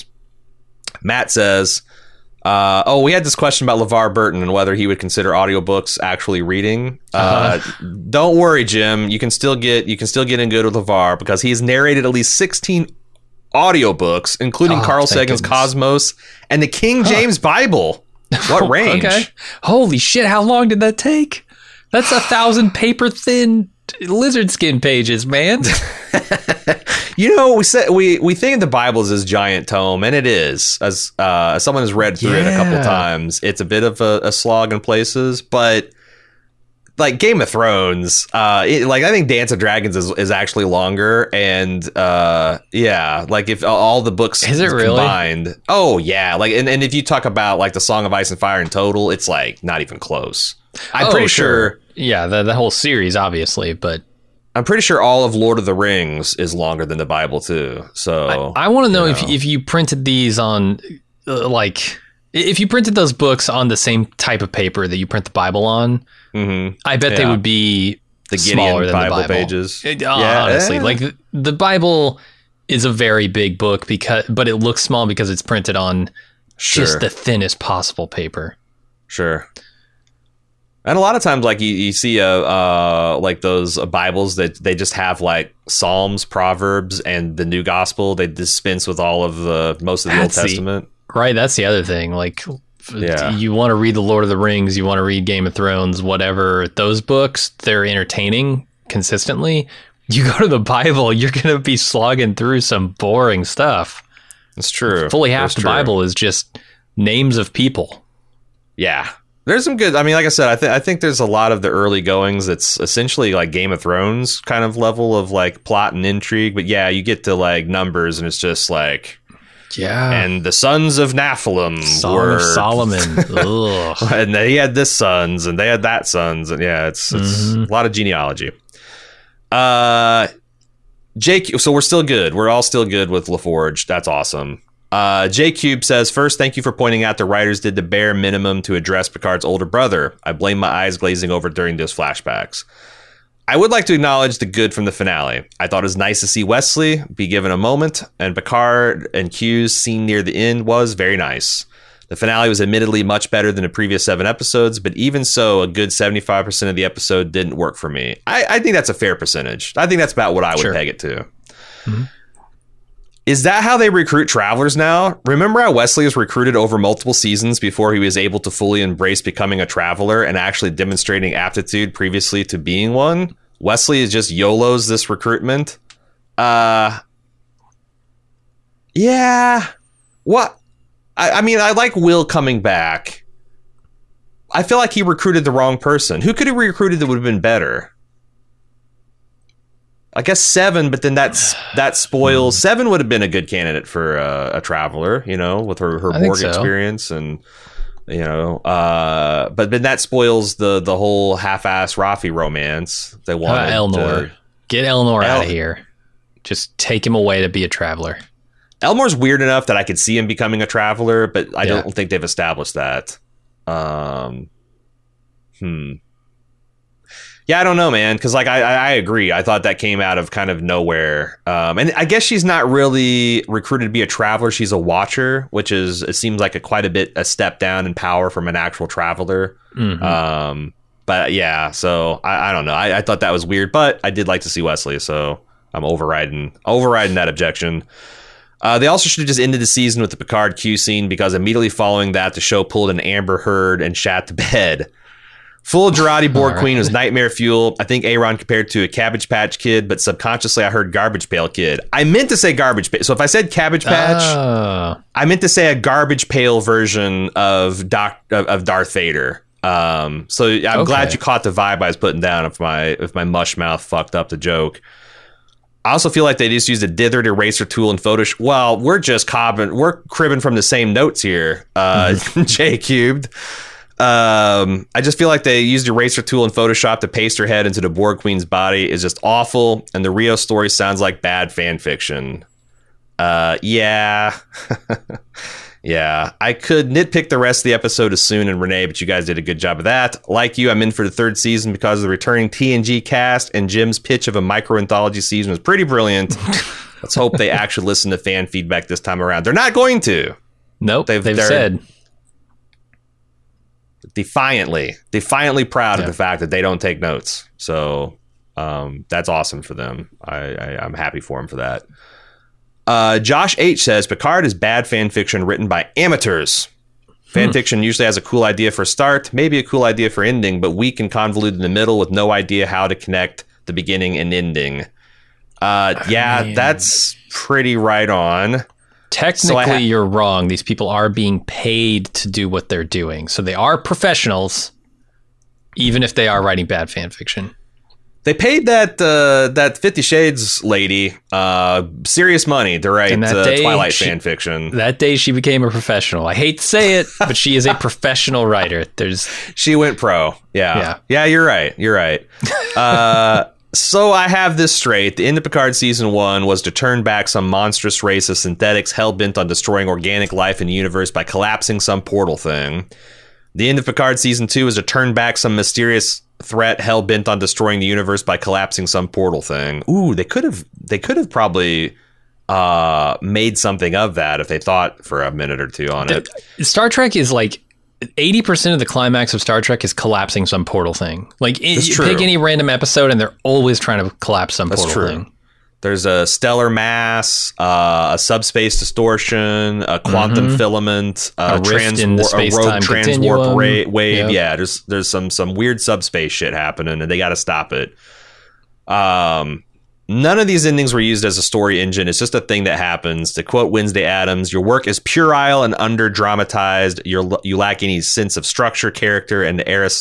Matt says, uh, "Oh, we had this question about LeVar Burton and whether he would consider audiobooks actually reading. Uh, uh-huh. Don't worry, Jim. You can still get you can still get in good with LeVar because he's narrated at least sixteen." audiobooks, including oh, Carl Sagan's goodness. Cosmos and the King James huh. Bible. What range? Okay. Holy shit, how long did that take? That's a thousand paper thin lizard skin pages, man. You know, we said we we think of the Bible as this giant tome, and it is. As uh, as someone has read through yeah. it a couple times, it's a bit of a, a slog in places, but like Game of Thrones, uh, it, like I think Dance of Dragons is, is actually longer, and uh, yeah, like if all the books is it really combined, oh yeah, like and, and if you talk about like the Song of Ice and Fire in total, it's like not even close. I'm oh, pretty sure. sure, yeah, the the whole series, obviously, but I'm pretty sure all of Lord of the Rings is longer than the Bible too. So I, I want to know, know if if you printed these on uh, like. If you printed those books on the same type of paper that you print the Bible on, mm-hmm. I bet yeah. they would be the smaller Gideon than Bible the Bible pages. Uh, yeah, honestly, yeah. like the, the Bible is a very big book because, but it looks small because it's printed on sure. just the thinnest possible paper. Sure. And a lot of times, like you, you see, uh, uh, like those uh, Bibles that they just have like Psalms, Proverbs, and the New Gospel. They dispense with all of the most of the That's Old Testament. The, Right, that's the other thing. Like, yeah. you want to read The Lord of the Rings, you want to read Game of Thrones, whatever. Those books, they're entertaining consistently. You go to the Bible, you're going to be slogging through some boring stuff. It's true. Fully half That's the true. Bible is just names of people. Yeah. There's some good, I mean, like I said, I, th- I think there's a lot of the early goings that's essentially like Game of Thrones kind of level of like plot and intrigue. But yeah, you get to like Numbers and it's just like... Yeah, and the sons of Nephilim Song were of Solomon, Ugh. and they had this sons, and they had that sons, and yeah, it's, it's mm-hmm. a lot of genealogy. Uh, Jake, so we're still good. We're all still good with LaForge. That's awesome. Uh, J Cube says, first, thank you for pointing out the writers did the bare minimum to address Picard's older brother. I blame my eyes glazing over during those flashbacks. I would like to acknowledge the good from the finale. I thought it was nice to see Wesley be given a moment, and Picard and Q's scene near the end was very nice. The finale was admittedly much better than the previous seven episodes, but even so, a good seventy-five percent of the episode didn't work for me. I, I think that's a fair percentage. I think that's about what I would sure. peg it to. Mm-hmm. Is that how they recruit travelers now? Remember how Wesley was recruited over multiple seasons before he was able to fully embrace becoming a traveler and actually demonstrating aptitude previously to being one? Wesley is just YOLO's this recruitment. Uh, yeah. What? I, I mean, I like Will coming back. I feel like he recruited the wrong person. Who could he recruited that would have been better? I guess Seven, but then that's that spoils. Seven would have been a good candidate for uh, a traveler, you know, with her her I think Borg so. experience, and you know, uh, but then that spoils the the whole half-ass Rafi romance. They Uh, wanted Elnor. to- Get Elnor El- out of here. Just take him away to be a traveler. Elmore's weird enough that I could see him becoming a traveler, but I Yeah. don't think they've established that. Um, hmm. Yeah, I don't know, man. Because like I, I, I agree. I thought that came out of kind of nowhere. Um, and I guess she's not really recruited to be a traveler. She's a watcher, which is it seems like a quite a bit a step down in power from an actual traveler. Mhm. Um, but yeah, so I, I don't know. I, I thought that was weird, but I did like to see Wesley, so I'm overriding overriding that objection. Uh, they also should have just ended the season with the Picard Q scene because immediately following that, the show pulled an Amber Heard and shat the bed. Full Gerati Borg All Queen right. was nightmare fuel. I think Aaron compared to a Cabbage Patch Kid, but subconsciously I heard Garbage Pail Kid. I meant to say Garbage Pail. So if I said Cabbage Patch, Oh. I meant to say a Garbage Pail version of Doc of, of Darth Vader. Um, so I'm Okay. glad you caught the vibe I was putting down if my if my mush mouth fucked up the joke. I also feel like they just used a dithered eraser tool in Photoshop. Well, we're just cobbing, we're cribbing from the same notes here. Uh, J Cubed. Um, I just feel like they used eraser tool in Photoshop to paste her head into the Borg Queen's body is just awful, and the Rio story sounds like bad fan fiction. Uh, yeah. Yeah, I could nitpick the rest of the episode as Soon and Renee, but you guys did a good job of that. Like you, I'm in for the third season because of the returning T N G cast, and Jim's pitch of a micro-anthology season was pretty brilliant. Let's hope they actually listen to fan feedback this time around. They're not going to. Nope. They've- They've, they're- said. Defiantly, defiantly proud Yeah. of the fact that they don't take notes. So um, that's awesome for them. I, I, I'm happy for them for that. Uh, Josh H says Picard is bad fan fiction written by amateurs. Fan Hmm. fiction usually has a cool idea for a start, maybe a cool idea for ending, but weak and convoluted in the middle with no idea how to connect the beginning and ending. Uh, yeah, man. that's pretty right on. Technically, So I ha- you're wrong. These people are being paid to do what they're doing. So they are professionals, even if they are writing bad fan fiction. They paid that uh, that Fifty Shades lady uh, serious money to write And that uh, day, Twilight she- fan fiction. That day she became a professional. I hate to say it, but she is a professional writer. There's She went pro. Yeah. Yeah. Yeah, you're right. You're right. Uh, so I have this straight. The end of Picard season one was to turn back some monstrous race of synthetics hell-bent on destroying organic life in the universe by collapsing some portal thing. The end of Picard season two is to turn back some mysterious threat hell-bent on destroying the universe by collapsing some portal thing. Ooh, they could have they could have probably uh, made something of that if they thought for a minute or two on it. Star Trek is like eighty percent of the climax of Star Trek is collapsing some portal thing. Like it, That's you true. pick any random episode and they're always trying to collapse some That's portal true. thing. There's a stellar mass, uh, a subspace distortion, a quantum Mhm. filament, A a, rift trans in the a space-time rogue transwarp continuum. ra- wave. Yep. Yeah, there's there's some some weird subspace shit happening, and they got to stop it. Um, none of these endings were used as a story engine. It's just a thing that happens. To quote Wednesday Addams, "Your work is puerile and under dramatized. You you lack any sense of structure, character, and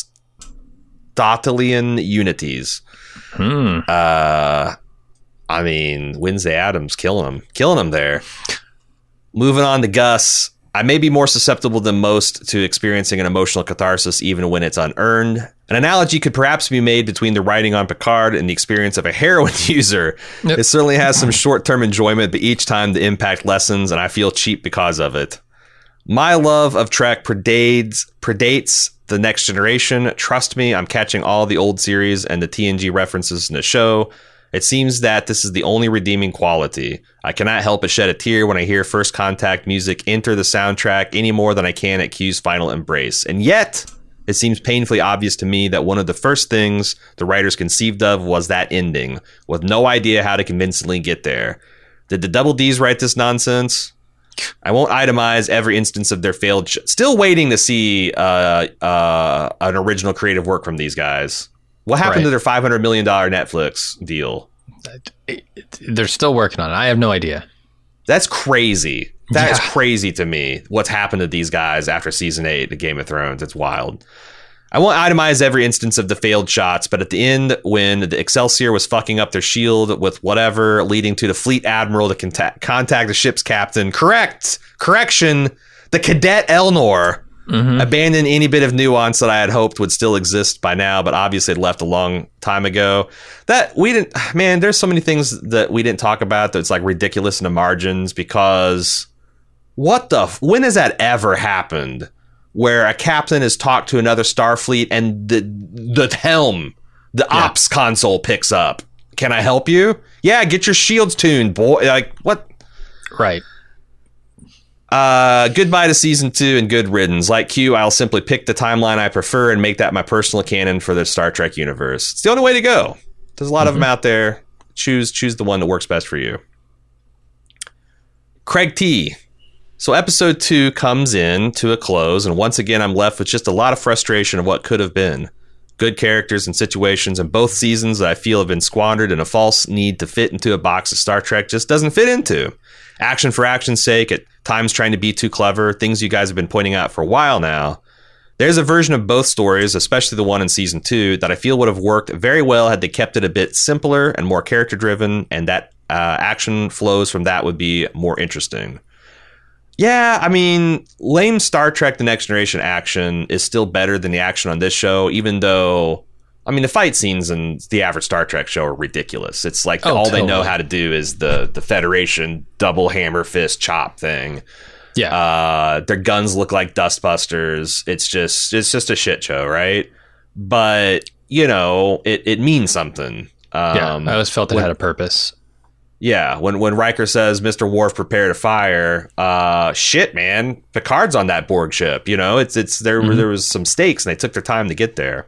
Aristotelian unities." Hmm. Uh, I mean, Wednesday Addams killing him, killing him there. Moving on to Gus. I may be more susceptible than most to experiencing an emotional catharsis even when it's unearned. An analogy could perhaps be made between the writing on Picard and the experience of a heroin user. Yep. It certainly has some short-term enjoyment, but each time the impact lessens and I feel cheap because of it. My love of Trek predates predates The Next Generation. Trust me, I'm catching all the old series and the T N G references in the show. It seems that this is the only redeeming quality. I cannot help but shed a tear when I hear First Contact music enter the soundtrack any more than I can at Q's final embrace. And yet, it seems painfully obvious to me that one of the first things the writers conceived of was that ending, with no idea how to convincingly get there. Did the Double D's write this nonsense? I won't itemize every instance of their failed... Sh- Still waiting to see uh, uh, an original creative work from these guys. What happened Right. to their five hundred million dollars Netflix deal? They're still working on it. I have no idea. That's crazy. That is Yeah. crazy to me. What's happened to these guys after season eight of Game of Thrones? It's wild. I won't itemize every instance of the failed shots, but at the end, when the Excelsior was fucking up their shield with whatever, leading to the fleet admiral to contact, contact the ship's captain. Correct. Correction. The cadet Elnor mm-hmm. abandoned any bit of nuance that I had hoped would still exist by now, but obviously had left a long time ago. That we didn't, man, there's so many things that we didn't talk about that's like ridiculous in the margins because what the, f- when has that ever happened? Where a captain has talked to another Starfleet and the the helm, the yeah. ops console picks up. Can I help you? Yeah, get your shields tuned, boy. Like, what? Right. Uh, goodbye to season two and good riddance. Like Q, I'll simply pick the timeline I prefer and make that my personal canon for the Star Trek universe. It's the only way to go. There's a lot mm-hmm. of them out there. Choose choose the one that works best for you. Craig T. So episode two comes in to a close, and once again, I'm left with just a lot of frustration of what could have been. Good characters and situations in both seasons that I feel have been squandered, and a false need to fit into a box that Star Trek just doesn't fit into. Action for action's sake, at times trying to be too clever, things you guys have been pointing out for a while now. There's a version of both stories, especially the one in season two, that I feel would have worked very well had they kept it a bit simpler and more character-driven, and that uh, action flows from that would be more interesting. Yeah, I mean, lame Star Trek The Next Generation action is still better than the action on this show, even though, I mean, the fight scenes in the average Star Trek show are ridiculous. It's like oh, all totally. They know how to do is the, the Federation double hammer fist chop thing. Yeah. Uh, their guns look like dustbusters. It's just it's just a shit show, right? But, you know, it, it means something. Um, yeah, I always felt it when, had a purpose. Yeah, when when Riker says, Mister Worf, prepare to fire, uh, shit, man, Picard's on that Borg ship. You know, it's it's there. Mm-hmm. There was some stakes, and they took their time to get there.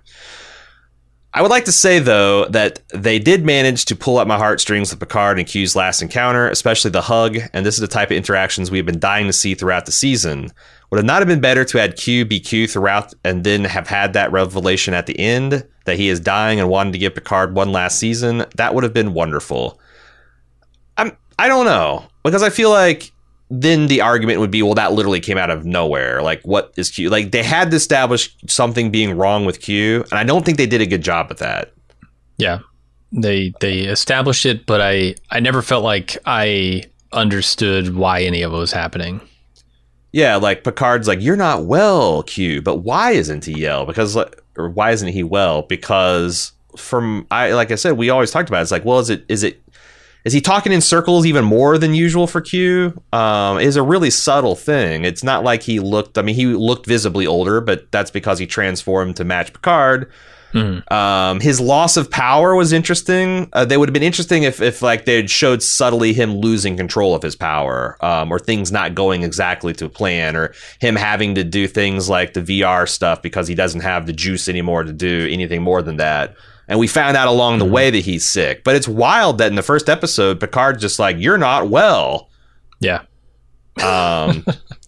I would like to say, though, that they did manage to pull at my heartstrings with Picard and Q's last encounter, especially the hug. And this is the type of interactions we've been dying to see throughout the season. Would it not have been better to add Q be Q throughout, and then have had that revelation at the end that he is dying and wanted to give Picard one last season? That would have been wonderful. I'm, I don't know, because I feel like then the argument would be, well, that literally came out of nowhere. Like, what is Q? Like, they had to establish something being wrong with Q, and I don't think they did a good job at that. Yeah, they they established it, but I, I never felt like I understood why any of it was happening. Yeah, like, Picard's like, you're not well, Q, but why isn't he well? Because, or why isn't he well? Because from, I like I said, we always talked about it. It's like, well, is it is it Is he talking in circles even more than usual for Q? Um, is a really subtle thing. It's not like he looked, I mean, he looked visibly older, but that's because he transformed to match Picard. Mm-hmm. Um, his loss of power was interesting. Uh, they would have been interesting if, if like they'd showed subtly him losing control of his power, um, or things not going exactly to plan, or him having to do things like the V R stuff because he doesn't have the juice anymore to do anything more than that. And we found out along the way that he's sick. But it's wild that in the first episode, Picard's just like, you're not well. Yeah. Um.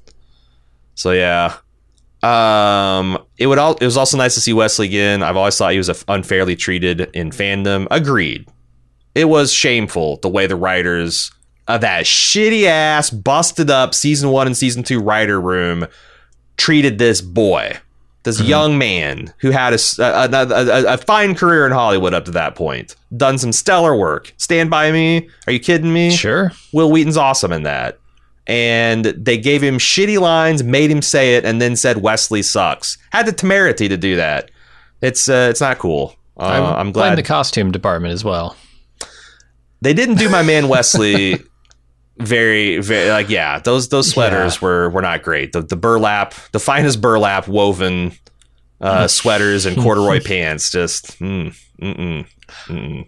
so, yeah. Um. It would all. It was also nice to see Wesley again. I've always thought he was unfairly treated in fandom. Agreed. It was shameful the way the writers of that shitty-ass, busted-up season one and season two writer room treated this boy. This mm-hmm. young man who had a, a, a, a fine career in Hollywood up to that point. Done some stellar work. Stand By Me? Are you kidding me? Sure. Will Wheaton's awesome in that. And they gave him shitty lines, made him say it, and then said Wesley sucks. Had the temerity to do that. It's uh, it's not cool. Uh, I'm, I'm glad. the costume department as well. They didn't do my man Wesley very, very, like, yeah, those those sweaters yeah. were were not great. The the burlap, the finest burlap woven uh, sweaters and corduroy pants, just mm, mm-mm, mm-mm.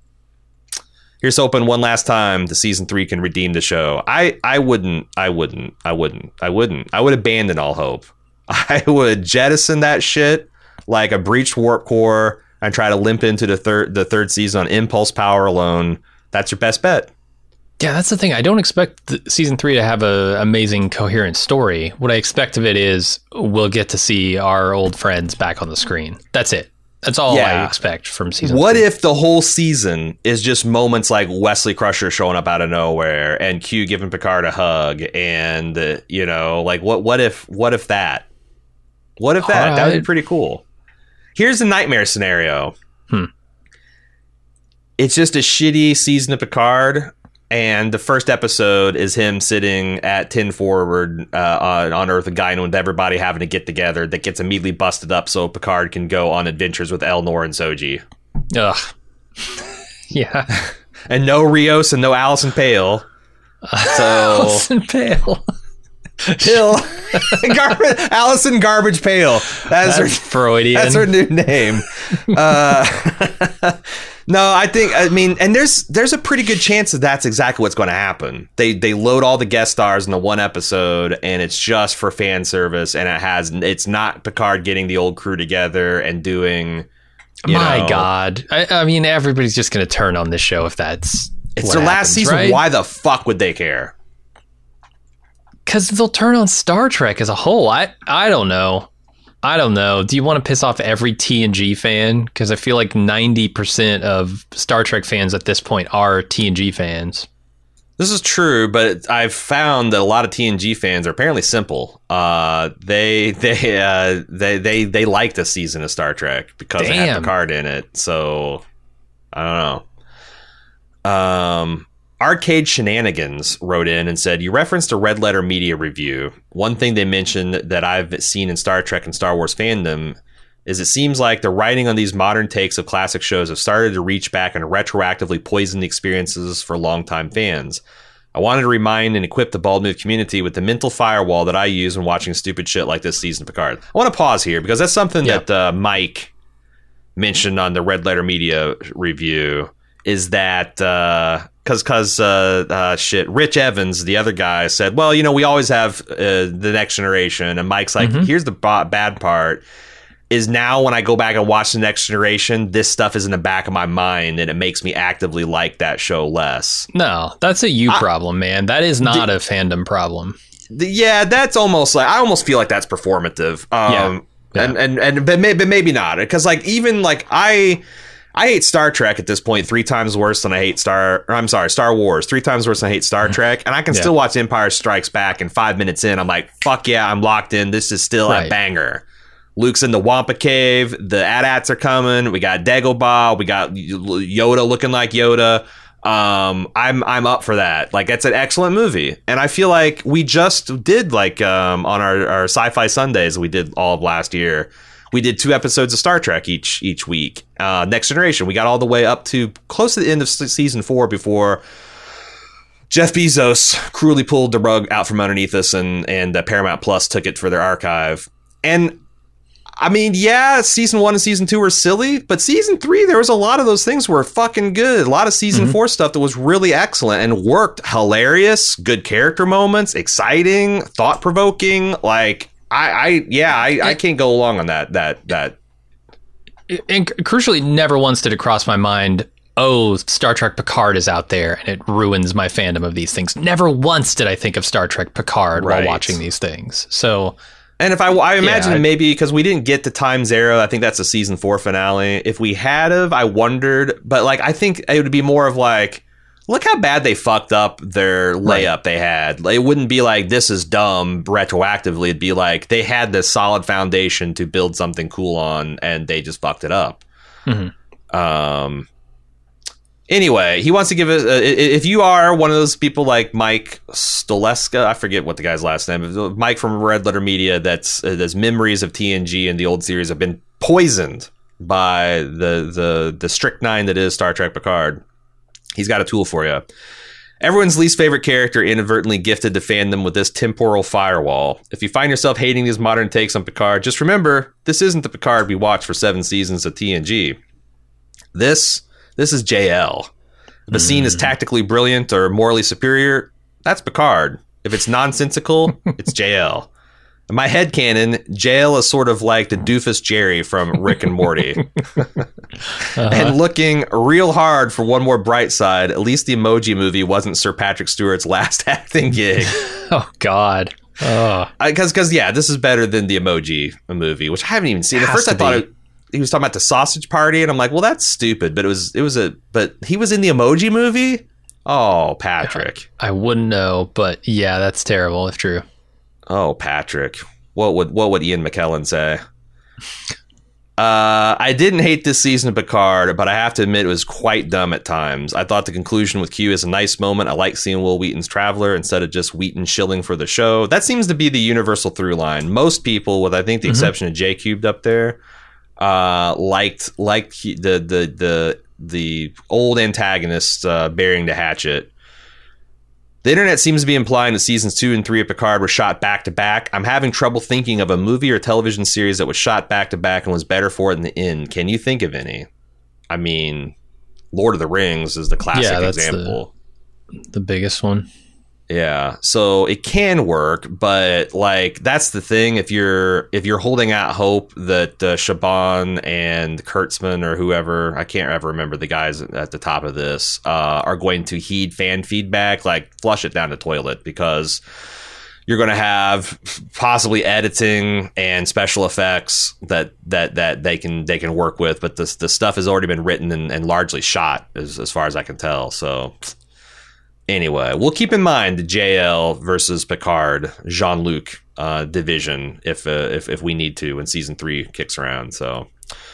Here's hoping one last time the season three can redeem the show. I I wouldn't, I wouldn't, I wouldn't, I wouldn't. I would abandon all hope. I would jettison that shit like a breached warp core and try to limp into the third the third season on impulse power alone. That's your best bet. Yeah, that's the thing. I don't expect the season three to have a amazing, coherent story. What I expect of it is we'll get to see our old friends back on the screen. That's it. That's all yeah. I expect from season What three. if the whole season is just moments like Wesley Crusher showing up out of nowhere and Q giving Picard a hug and, uh, you know, like what what if what if that? What if that? Right. That would be pretty cool. Here's the nightmare scenario. Hmm. It's just a shitty season of Picard, and the first episode is him sitting at ten forward uh, on, on Earth, a guy with everybody having to get together that gets immediately busted up so Picard can go on adventures with Elnor and Soji. Ugh. Yeah. And no Rios and no Allison Pale. So Allison Pale. Pill. Garbage, Allison Garbage Pail. That's, That's her, Freudian. That's her new name. Uh, no, I think, I mean, and there's there's a pretty good chance that that's exactly what's going to happen. They they load all the guest stars in the one episode, and it's just for fan service, and it has it's not Picard getting the old crew together and doing. You My know, God. I, I mean, everybody's just going to turn on this show if that's it's what their happens, last season. right? Why the fuck would they care? Because they'll turn on Star Trek as a whole. I I don't know. I don't know. Do you want to piss off every T N G fan? Because I feel like ninety percent of Star Trek fans at this point are T N G fans. This is true, but I've found that a lot of T N G fans are apparently simple. Uh, they they uh, they they they like the season of Star Trek because it had Damn. Picard in it. So I don't know. Um, Arcade Shenanigans wrote in and said, you referenced a Red Letter Media review. One thing they mentioned that I've seen in Star Trek and Star Wars fandom is it seems like the writing on these modern takes of classic shows have started to reach back and retroactively poison the experiences for longtime fans. I wanted to remind and equip the Bald Move community with the mental firewall that I use when watching stupid shit like this season of Picard. I want to pause here because that's something Yeah. that uh, Mike mentioned on the Red Letter Media review is that uh, because because uh, uh, shit, Rich Evans, the other guy, said, well, you know, we always have uh, the Next Generation. And Mike's like, Mhm. here's the b- bad part. Is now when I go back and watch The Next Generation, this stuff is in the back of my mind and it makes me actively like that show less. No, that's a you I- problem, man. That is not a fandom problem. The- yeah, that's almost like, I almost feel like that's performative. Um, Yeah. Yeah. And, and, and, but maybe, but maybe not. Because like, even like I, I hate Star Trek at this point three times worse than I hate Star, or I'm sorry, Star Wars, three times worse than I hate Star Trek. And I can Yeah. still watch Empire Strikes Back and five minutes in, I'm like, fuck yeah, I'm locked in. This is still Right. a banger. Luke's in the Wampa Cave. The A T A Ts are coming. We got Dagobah. We got Yoda looking like Yoda. Um, I'm I'm up for that. Like, that's an excellent movie. And I feel like we just did, like, um, on our, our Sci-Fi Sundays we did all of last year. We did two episodes of Star Trek each each week. Uh, Next Generation, we got all the way up to close to the end of se- season four before Jeff Bezos cruelly pulled the rug out from underneath us, and and uh, Paramount Plus took it for their archive. And I mean, yeah, season one and season two were silly, but season three, there was a lot of those things were fucking good. A lot of season Mm-hmm. four stuff that was really excellent and worked. Hilarious, good character moments, exciting, thought provoking. Like, I, I, yeah, I, I can't go along on that. That that. And crucially, never once did it cross my mind, oh, Star Trek Picard is out there and it ruins my fandom of these things. Never once did I think of Star Trek Picard Right. while watching these things. So, And if I, I imagine Yeah, I- maybe because we didn't get to Time Zero, I think that's the season four finale. If we had of, I wondered, but like I think it would be more of like, look how bad they fucked up their layup they had. It wouldn't be like this is dumb retroactively. It'd be like they had this solid foundation to build something cool on, and they just fucked it up. Mhm. Um. Anyway, he wants to give us. Uh, if you are one of those people like Mike Stoleska, I forget what the guy's last name is, Mike from Red Letter Media, that's uh, those memories of T N G and the old series have been poisoned by the the the strychnine that is Star Trek Picard. He's got a tool for you. Everyone's least favorite character inadvertently gifted to fandom with this temporal firewall. If you find yourself hating these modern takes on Picard, just remember, this isn't the Picard we watched for seven seasons of T N G. This, this is J L. If a scene is tactically brilliant or morally superior, that's Picard. If it's nonsensical, it's J L. In my headcanon, J L is sort of like the doofus Jerry from Rick and Morty. uh-huh. And looking real hard for one more bright side, at least the Emoji Movie wasn't Sir Patrick Stewart's last acting gig. oh, God. Oh. Because, because yeah, this is better than the Emoji Movie, which I haven't even seen. At Has first, I to thought be. it, he was talking about the Sausage Party, and I'm like, well, that's stupid. But it was, it was a, but he was in the Emoji Movie. Oh, Patrick. I wouldn't know, but yeah, that's terrible if true. Oh, Patrick. What would, what would Ian McKellen say? Uh, I didn't hate this season of Picard, but I have to admit it was quite dumb at times. I thought the conclusion with Q is a nice moment. I like seeing Will Wheaton's Traveler instead of just Wheaton shilling for the show. That seems to be the universal through line. Most people, with I think the mm-hmm. exception of J Cubed up there, uh, liked liked the the the the old antagonist uh, burying the hatchet. The internet seems to be implying that seasons two and three of Picard were shot back to back. I'm having trouble thinking of a movie or television series that was shot back to back and was better for it in the end. Can you think of any? I mean, Lord of the Rings is the classic yeah, that's example. The, the biggest one. Yeah, so it can work, but like that's the thing. If you're if you're holding out hope that uh, Chabon and Kurtzman or whoever, I can't ever remember the guys at the top of this, uh, are going to heed fan feedback, like flush it down the toilet, because you're going to have possibly editing and special effects that that that they can they can work with, but this the stuff has already been written and, and largely shot, as as far as I can tell. So. Anyway, we'll keep in mind the J L versus Picard Jean-Luc uh, division if, uh, if if we need to when season three kicks around. So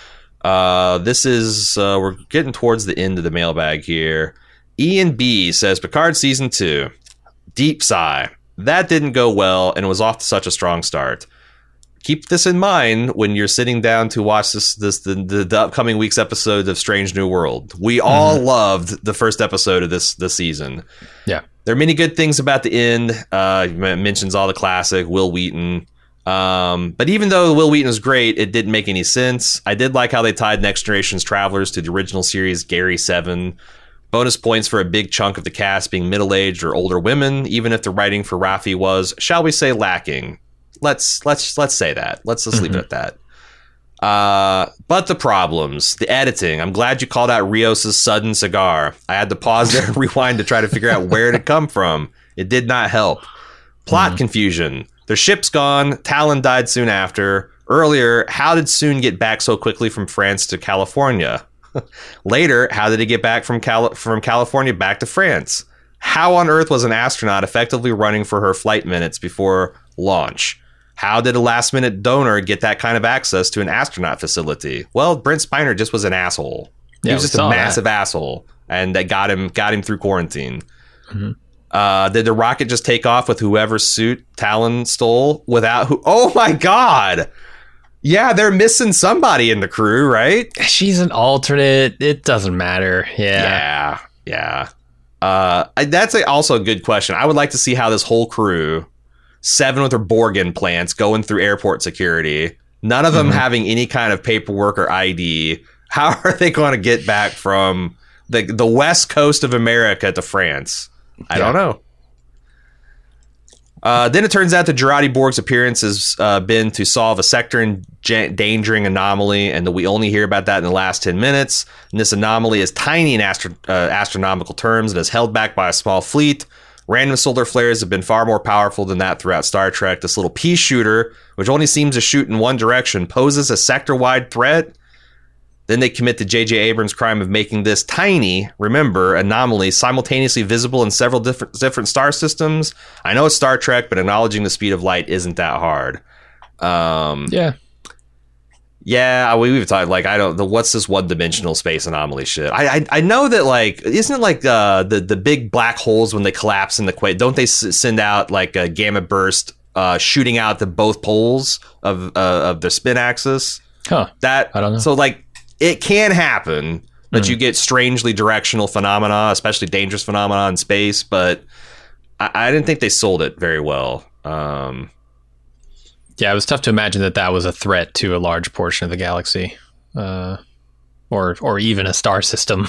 uh, this is uh, we're getting towards the end of the mailbag here. Ian B says Picard season two, deep sigh. That didn't go well and it was off to such a strong start. Keep this in mind when you're sitting down to watch this, this the, the, the upcoming week's episode of Strange New World. We mm-hmm. all loved the first episode of this this season. Yeah. There are many good things about the end. Uh, it mentions all the classic, Will Wheaton. Um, but even though Will Wheaton was great, it didn't make any sense. I did like how they tied Next Generation's Travelers to the original series Gary Seven. Bonus points for a big chunk of the cast being middle-aged or older women, even if the writing for Raffi was, shall we say, lacking. Let's let's let's say that. Let's just mm-hmm. leave it at that. Uh, but the problems, the editing. I'm glad you called out Rios' sudden cigar. I had to pause there and rewind to try to figure out where it had come from. It did not help. Plot mm-hmm. confusion. Their ship's gone. Talon died soon after. Earlier, how did Soon get back so quickly from France to California? Later, how did he get back from Cal- from California back to France? How on earth was an astronaut effectively running for her flight minutes before launch? How did a last-minute donor get that kind of access to an astronaut facility? Well, Brent Spiner just was an asshole. He yeah, was just a massive that. asshole, and that got him got him through quarantine. Mm-hmm. Uh, did the rocket just take off with whoever's suit Talon stole without who? Oh my God! Yeah, they're missing somebody in the crew, right? She's an alternate. It doesn't matter. Yeah, Yeah, yeah. Uh, that's a, also a good question. I would like to see how this whole crew. Seven with their Borg implants going through airport security. None of them mm-hmm. having any kind of paperwork or I D. How are they going to get back from the the west coast of America to France? I yeah. don't know. Uh, then it turns out that Jurati Borg's appearance has uh, been to solve a sector endangering anomaly, and that we only hear about that in the last ten minutes. And this anomaly is tiny in astro- uh, astronomical terms and is held back by a small fleet. Random solar flares have been far more powerful than that throughout Star Trek. This little pea shooter, which only seems to shoot in one direction, poses a sector-wide threat. Then they commit the J J Abrams crime of making this tiny, remember, anomaly simultaneously visible in several different different star systems. I know it's Star Trek, but acknowledging the speed of light isn't that hard. Um, yeah. Yeah, we, we've talked, like, I don't, the what's this one-dimensional space anomaly shit? I I, I know that, like, isn't it like uh, the, the big black holes when they collapse in the quake? Don't they s- send out, like, a gamma burst uh, shooting out the both poles of uh, of the spin axis? Huh. That, I don't know. So, like, it can happen that mm. you get strangely directional phenomena, especially dangerous phenomena in space, but I, I didn't think they sold it very well. Um Yeah, it was tough to imagine that that was a threat to a large portion of the galaxy, uh, or or even a star system.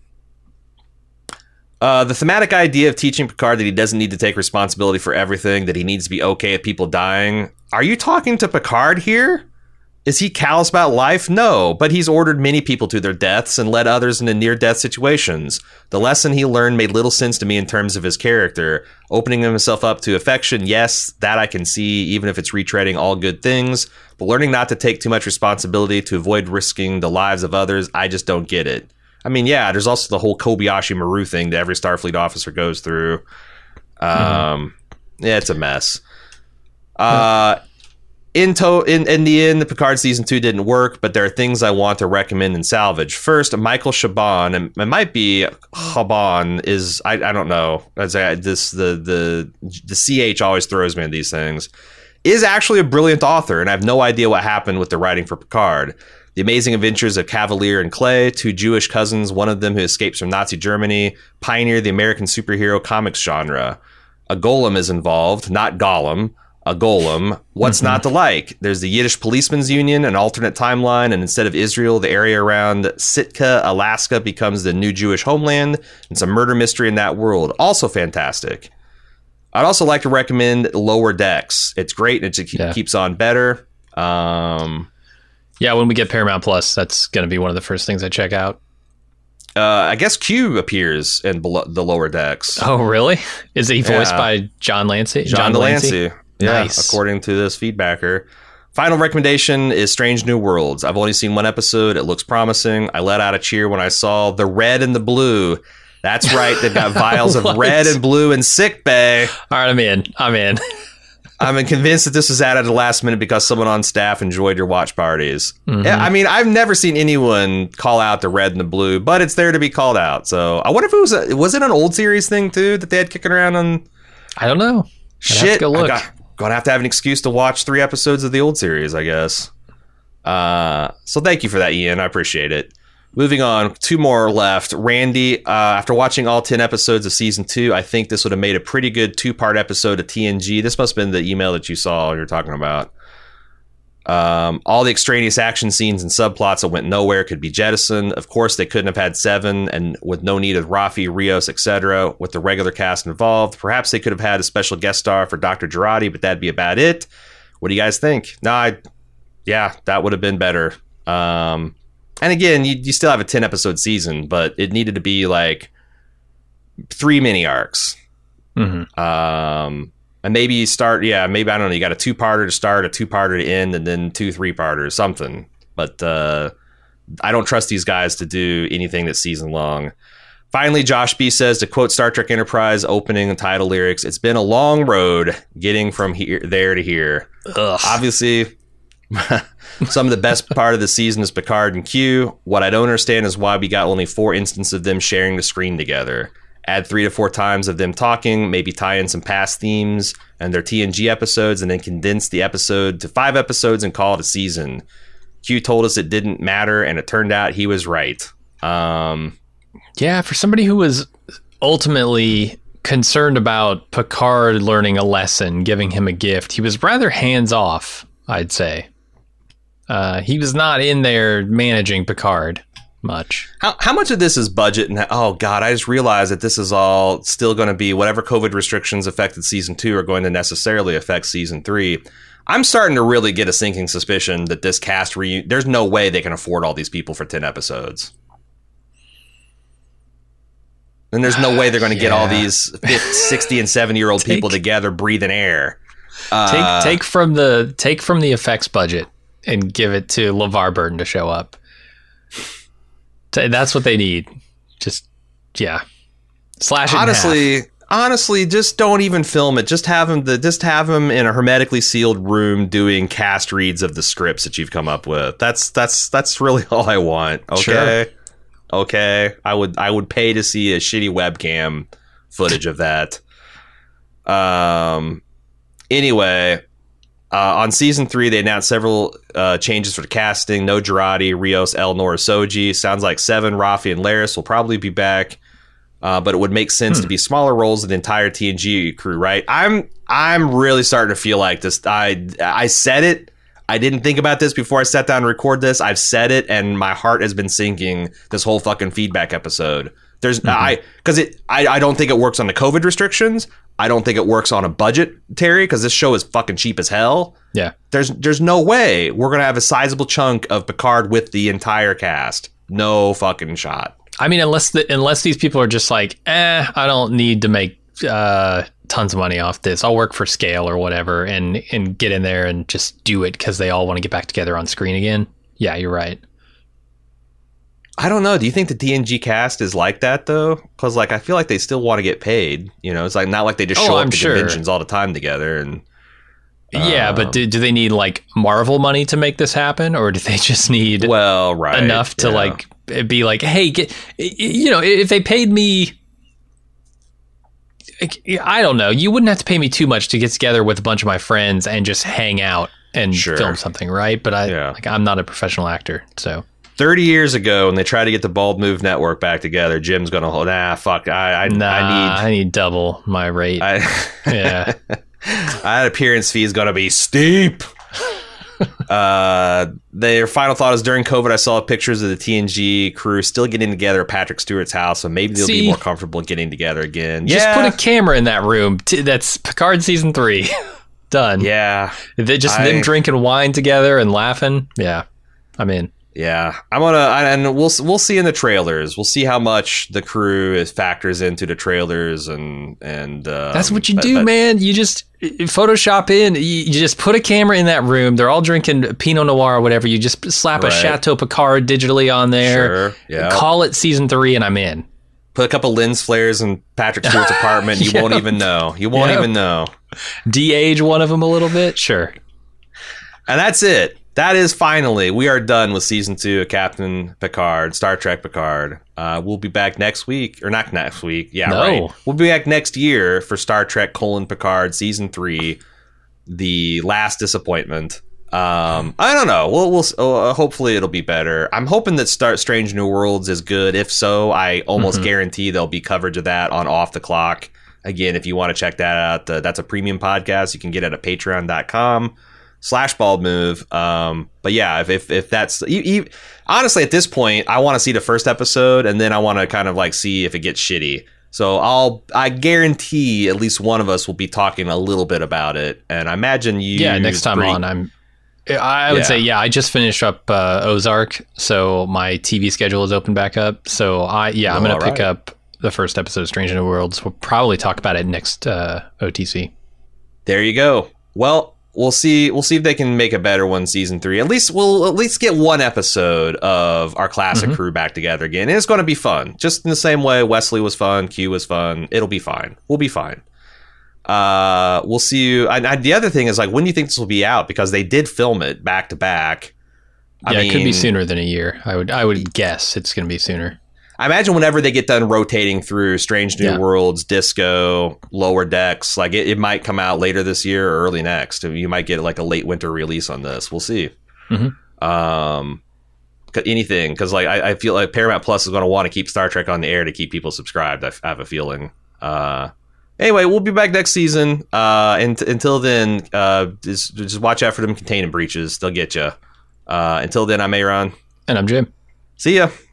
Uh, the thematic idea of teaching Picard that he doesn't need to take responsibility for everything, that he needs to be okay with people dying. Are you talking to Picard here? Is he callous about life? No, but he's ordered many people to their deaths and led others into near-death situations. The lesson he learned made little sense to me in terms of his character. Opening himself up to affection, yes, that I can see, even if it's retreading all good things. But learning not to take too much responsibility to avoid risking the lives of others, I just don't get it. I mean, yeah, there's also the whole Kobayashi Maru thing that every Starfleet officer goes through. Um, mm-hmm. Yeah, it's a mess. Uh... In, to- in in the end, the Picard season two didn't work, but there are things I want to recommend and salvage. First, Michael Chabon, and it might be Chabon, is I, I don't know. As I, this the the the C H always throws me in these things. Is actually a brilliant author, and I have no idea what happened with the writing for Picard. The Amazing Adventures of Cavalier and Clay, two Jewish cousins, one of them who escapes from Nazi Germany, pioneer the American superhero comics genre. A golem is involved, not Gollum. A golem. What's mm-hmm. not to like? There's the Yiddish Policemen's Union, an alternate timeline, and instead of Israel, the area around Sitka, Alaska becomes the new Jewish homeland. It's a murder mystery in that world. Also fantastic. I'd also like to recommend Lower Decks. It's great. It just yeah. keeps on better. Um, yeah, when we get Paramount Plus, that's going to be one of the first things I check out. Uh, I guess Q appears in below, the Lower Decks. Oh, really? Is he voiced yeah. by John Lancey? John, John Delancey. Yeah, nice. According to this feedbacker. Final recommendation is Strange New Worlds. I've only seen one episode. It looks promising. I let out a cheer when I saw the red and the blue. That's right. They've got vials of red and blue in sick bay. All right, I'm in. I'm in. I'm convinced that this was added at the last minute because someone on staff enjoyed your watch parties. Mm-hmm. Yeah, I mean, I've never seen anyone call out the red and the blue, but it's there to be called out. So I wonder if it was a, was it an old series thing too that they had kicking around on? I don't know. I'd Shit. have to go look. Got, gonna have to have an excuse to watch three episodes of the old series, I guess. Uh, so thank you for that, Ian. I appreciate it. Moving on, two more left. Randy, uh, after watching all ten episodes of season two, I think this would have made a pretty good two-part episode of T N G. This must have been the email that you saw you're talking about. Um, all the extraneous action scenes and subplots that went nowhere could be jettisoned. Of course, they couldn't have had seven, and with no need of Rafi, Rios, et cetera, with the regular cast involved. Perhaps they could have had a special guest star for Doctor Girardi, but that'd be about it. What do you guys think? No, I, yeah, that would have been better. Um... And again, you, you still have a ten episode season, but it needed to be like three mini arcs. Mm-hmm. Um, and maybe you start, yeah, maybe, I don't know, you got a two parter to start, a two parter to end, and then two three parters, something. But uh, I don't trust these guys to do anything that's season long. Finally, Josh B says, to quote Star Trek Enterprise opening and title lyrics, it's been a long road getting from here there to here. Ugh. Obviously, some of the best part of the season is Picard and Q. What I don't understand is why we got only four instances of them sharing the screen together. Add three to four times of them talking, maybe tie in some past themes and their T N G episodes, and then condense the episode to five episodes and call it a season. Q told us it didn't matter, and it turned out he was right. Um, yeah, for somebody who was ultimately concerned about Picard learning a lesson, giving him a gift, he was rather hands-off, I'd say. Uh, he was not in there managing Picard much. How how much of this is budget? And oh god, I just realized that this is all still going to be whatever COVID restrictions affected season two are going to necessarily affect season three. I'm starting to really get a sinking suspicion that this cast reunion, there's no way they can afford all these people for ten episodes. And there's no way they're going to yeah. get all these fifty, sixty and seventy year old people together breathing air. Uh, take take from the take from the effects budget and give it to LeVar Burton to show up. That's what they need. Just, yeah. Slash it honestly, in half. honestly, just don't even film it. Just have him the just have him in a hermetically sealed room doing cast reads of the scripts that you've come up with. That's that's that's really all I want. Okay. Sure. Okay. I would I would pay to see a shitty webcam footage of that. Um anyway, Uh, on season three, they announced several uh, changes for the casting. No Girardi, Rios, Elnor, Soji. Sounds like Seven, Rafi, and Laris will probably be back. Uh, but it would make sense hmm. to be smaller roles of the entire T N G crew, right? I'm I'm really starting to feel like this. I I said it. I didn't think about this before I sat down to record this. I've said it, and my heart has been sinking this whole fucking feedback episode. There's mm-hmm. I because it I, I don't think it works on the COVID restrictions. I don't think it works on a budget, Terry, because this show is fucking cheap as hell. Yeah. There's there's no way we're going to have a sizable chunk of Picard with the entire cast. No fucking shot. I mean, unless the, unless these people are just like, eh, I don't need to make uh, tons of money off this. I'll work for scale or whatever and, and get in there and just do it because they all want to get back together on screen again. Yeah, you're right. I don't know. Do you think the T N G cast is like that, though? Because, like, I feel like they still want to get paid. You know, it's like not like they just show oh, up I'm to sure. conventions all the time together. And Yeah, um, but do, do they need like Marvel money to make this happen, or do they just need well, right, enough to yeah. like be like, hey, get, you know, if they paid me, I don't know, you wouldn't have to pay me too much to get together with a bunch of my friends and just hang out and sure. film something, right? But I, yeah. like, I'm not a professional actor, so. thirty years ago, when they tried to get the Bald Move Network back together, Jim's going to hold, nah, fuck, I, I, nah, I need... I need double my rate. I, yeah. That appearance fee is going to be steep. uh, their final thought is, during COVID, I saw pictures of the T N G crew still getting together at Patrick Stewart's house, so maybe they'll See, be more comfortable getting together again. Just yeah. put a camera in that room. That's Picard season three. Done. Yeah. They just I, them drinking wine together and laughing. Yeah. I'm in. Yeah, I'm gonna, and we'll we'll see in the trailers. We'll see how much the crew is factors into the trailers, and and um, that's what you but, do, but, man. You just Photoshop in. You, you just put a camera in that room. They're all drinking Pinot Noir or whatever. You just slap right. a Chateau Picard digitally on there. Sure. Yeah. Call it season three, and I'm in. Put a couple lens flares in Patrick Stewart's apartment. You yep. won't even know. You won't yep. even know. De-age one of them a little bit, sure. And that's it. That is finally, we are done with season two of Captain Picard, Star Trek Picard. Uh, we'll be back next week, or not next week. Yeah, no. right. We'll be back next year for Star Trek colon Picard season three, the last disappointment. Um, I don't know. We'll, we'll uh, hopefully it'll be better. I'm hoping that Star Strange New Worlds is good. If so, I almost mm-hmm. guarantee there'll be coverage of that on Off the Clock. Again, if you want to check that out, uh, that's a premium podcast. You can get it at patreon dot com. Slash Bald Move. Um, but yeah, if if, if that's you, you, honestly at this point, I want to see the first episode, and then I want to kind of like see if it gets shitty. So I'll I guarantee at least one of us will be talking a little bit about it, and I imagine you. Yeah, next time pretty, on, I'm. I would yeah. say yeah. I just finished up uh, Ozark, so my T V schedule is open back up. So I yeah, I'm well, gonna pick right. up the first episode of Strange New Worlds. We'll probably talk about it next uh, O T C. There you go. Well. We'll see. We'll see if they can make a better one, season three. At least we'll at least get one episode of our classic mm-hmm. crew back together again, and it's going to be fun. Just in the same way Wesley was fun, Q was fun. It'll be fine. We'll be fine. Uh, we'll see you. And, and the other thing is, like, when do you think this will be out? Because they did film it back to back. Yeah, I mean, it could be sooner than a year. I would. I would guess it's going to be sooner. I imagine whenever they get done rotating through Strange New yeah. Worlds, Disco, Lower Decks, like it, it might come out later this year or early next. You might get like a late winter release on this. We'll see. Mm-hmm. Um, anything, because like I, I feel like Paramount Plus is going to want to keep Star Trek on the air to keep people subscribed. I, I have a feeling. Uh, anyway, we'll be back next season. Uh, and until then, uh, just, just watch out for them containment breaches. They'll get you. Uh, until then, I'm Aaron. And I'm Jim. See ya.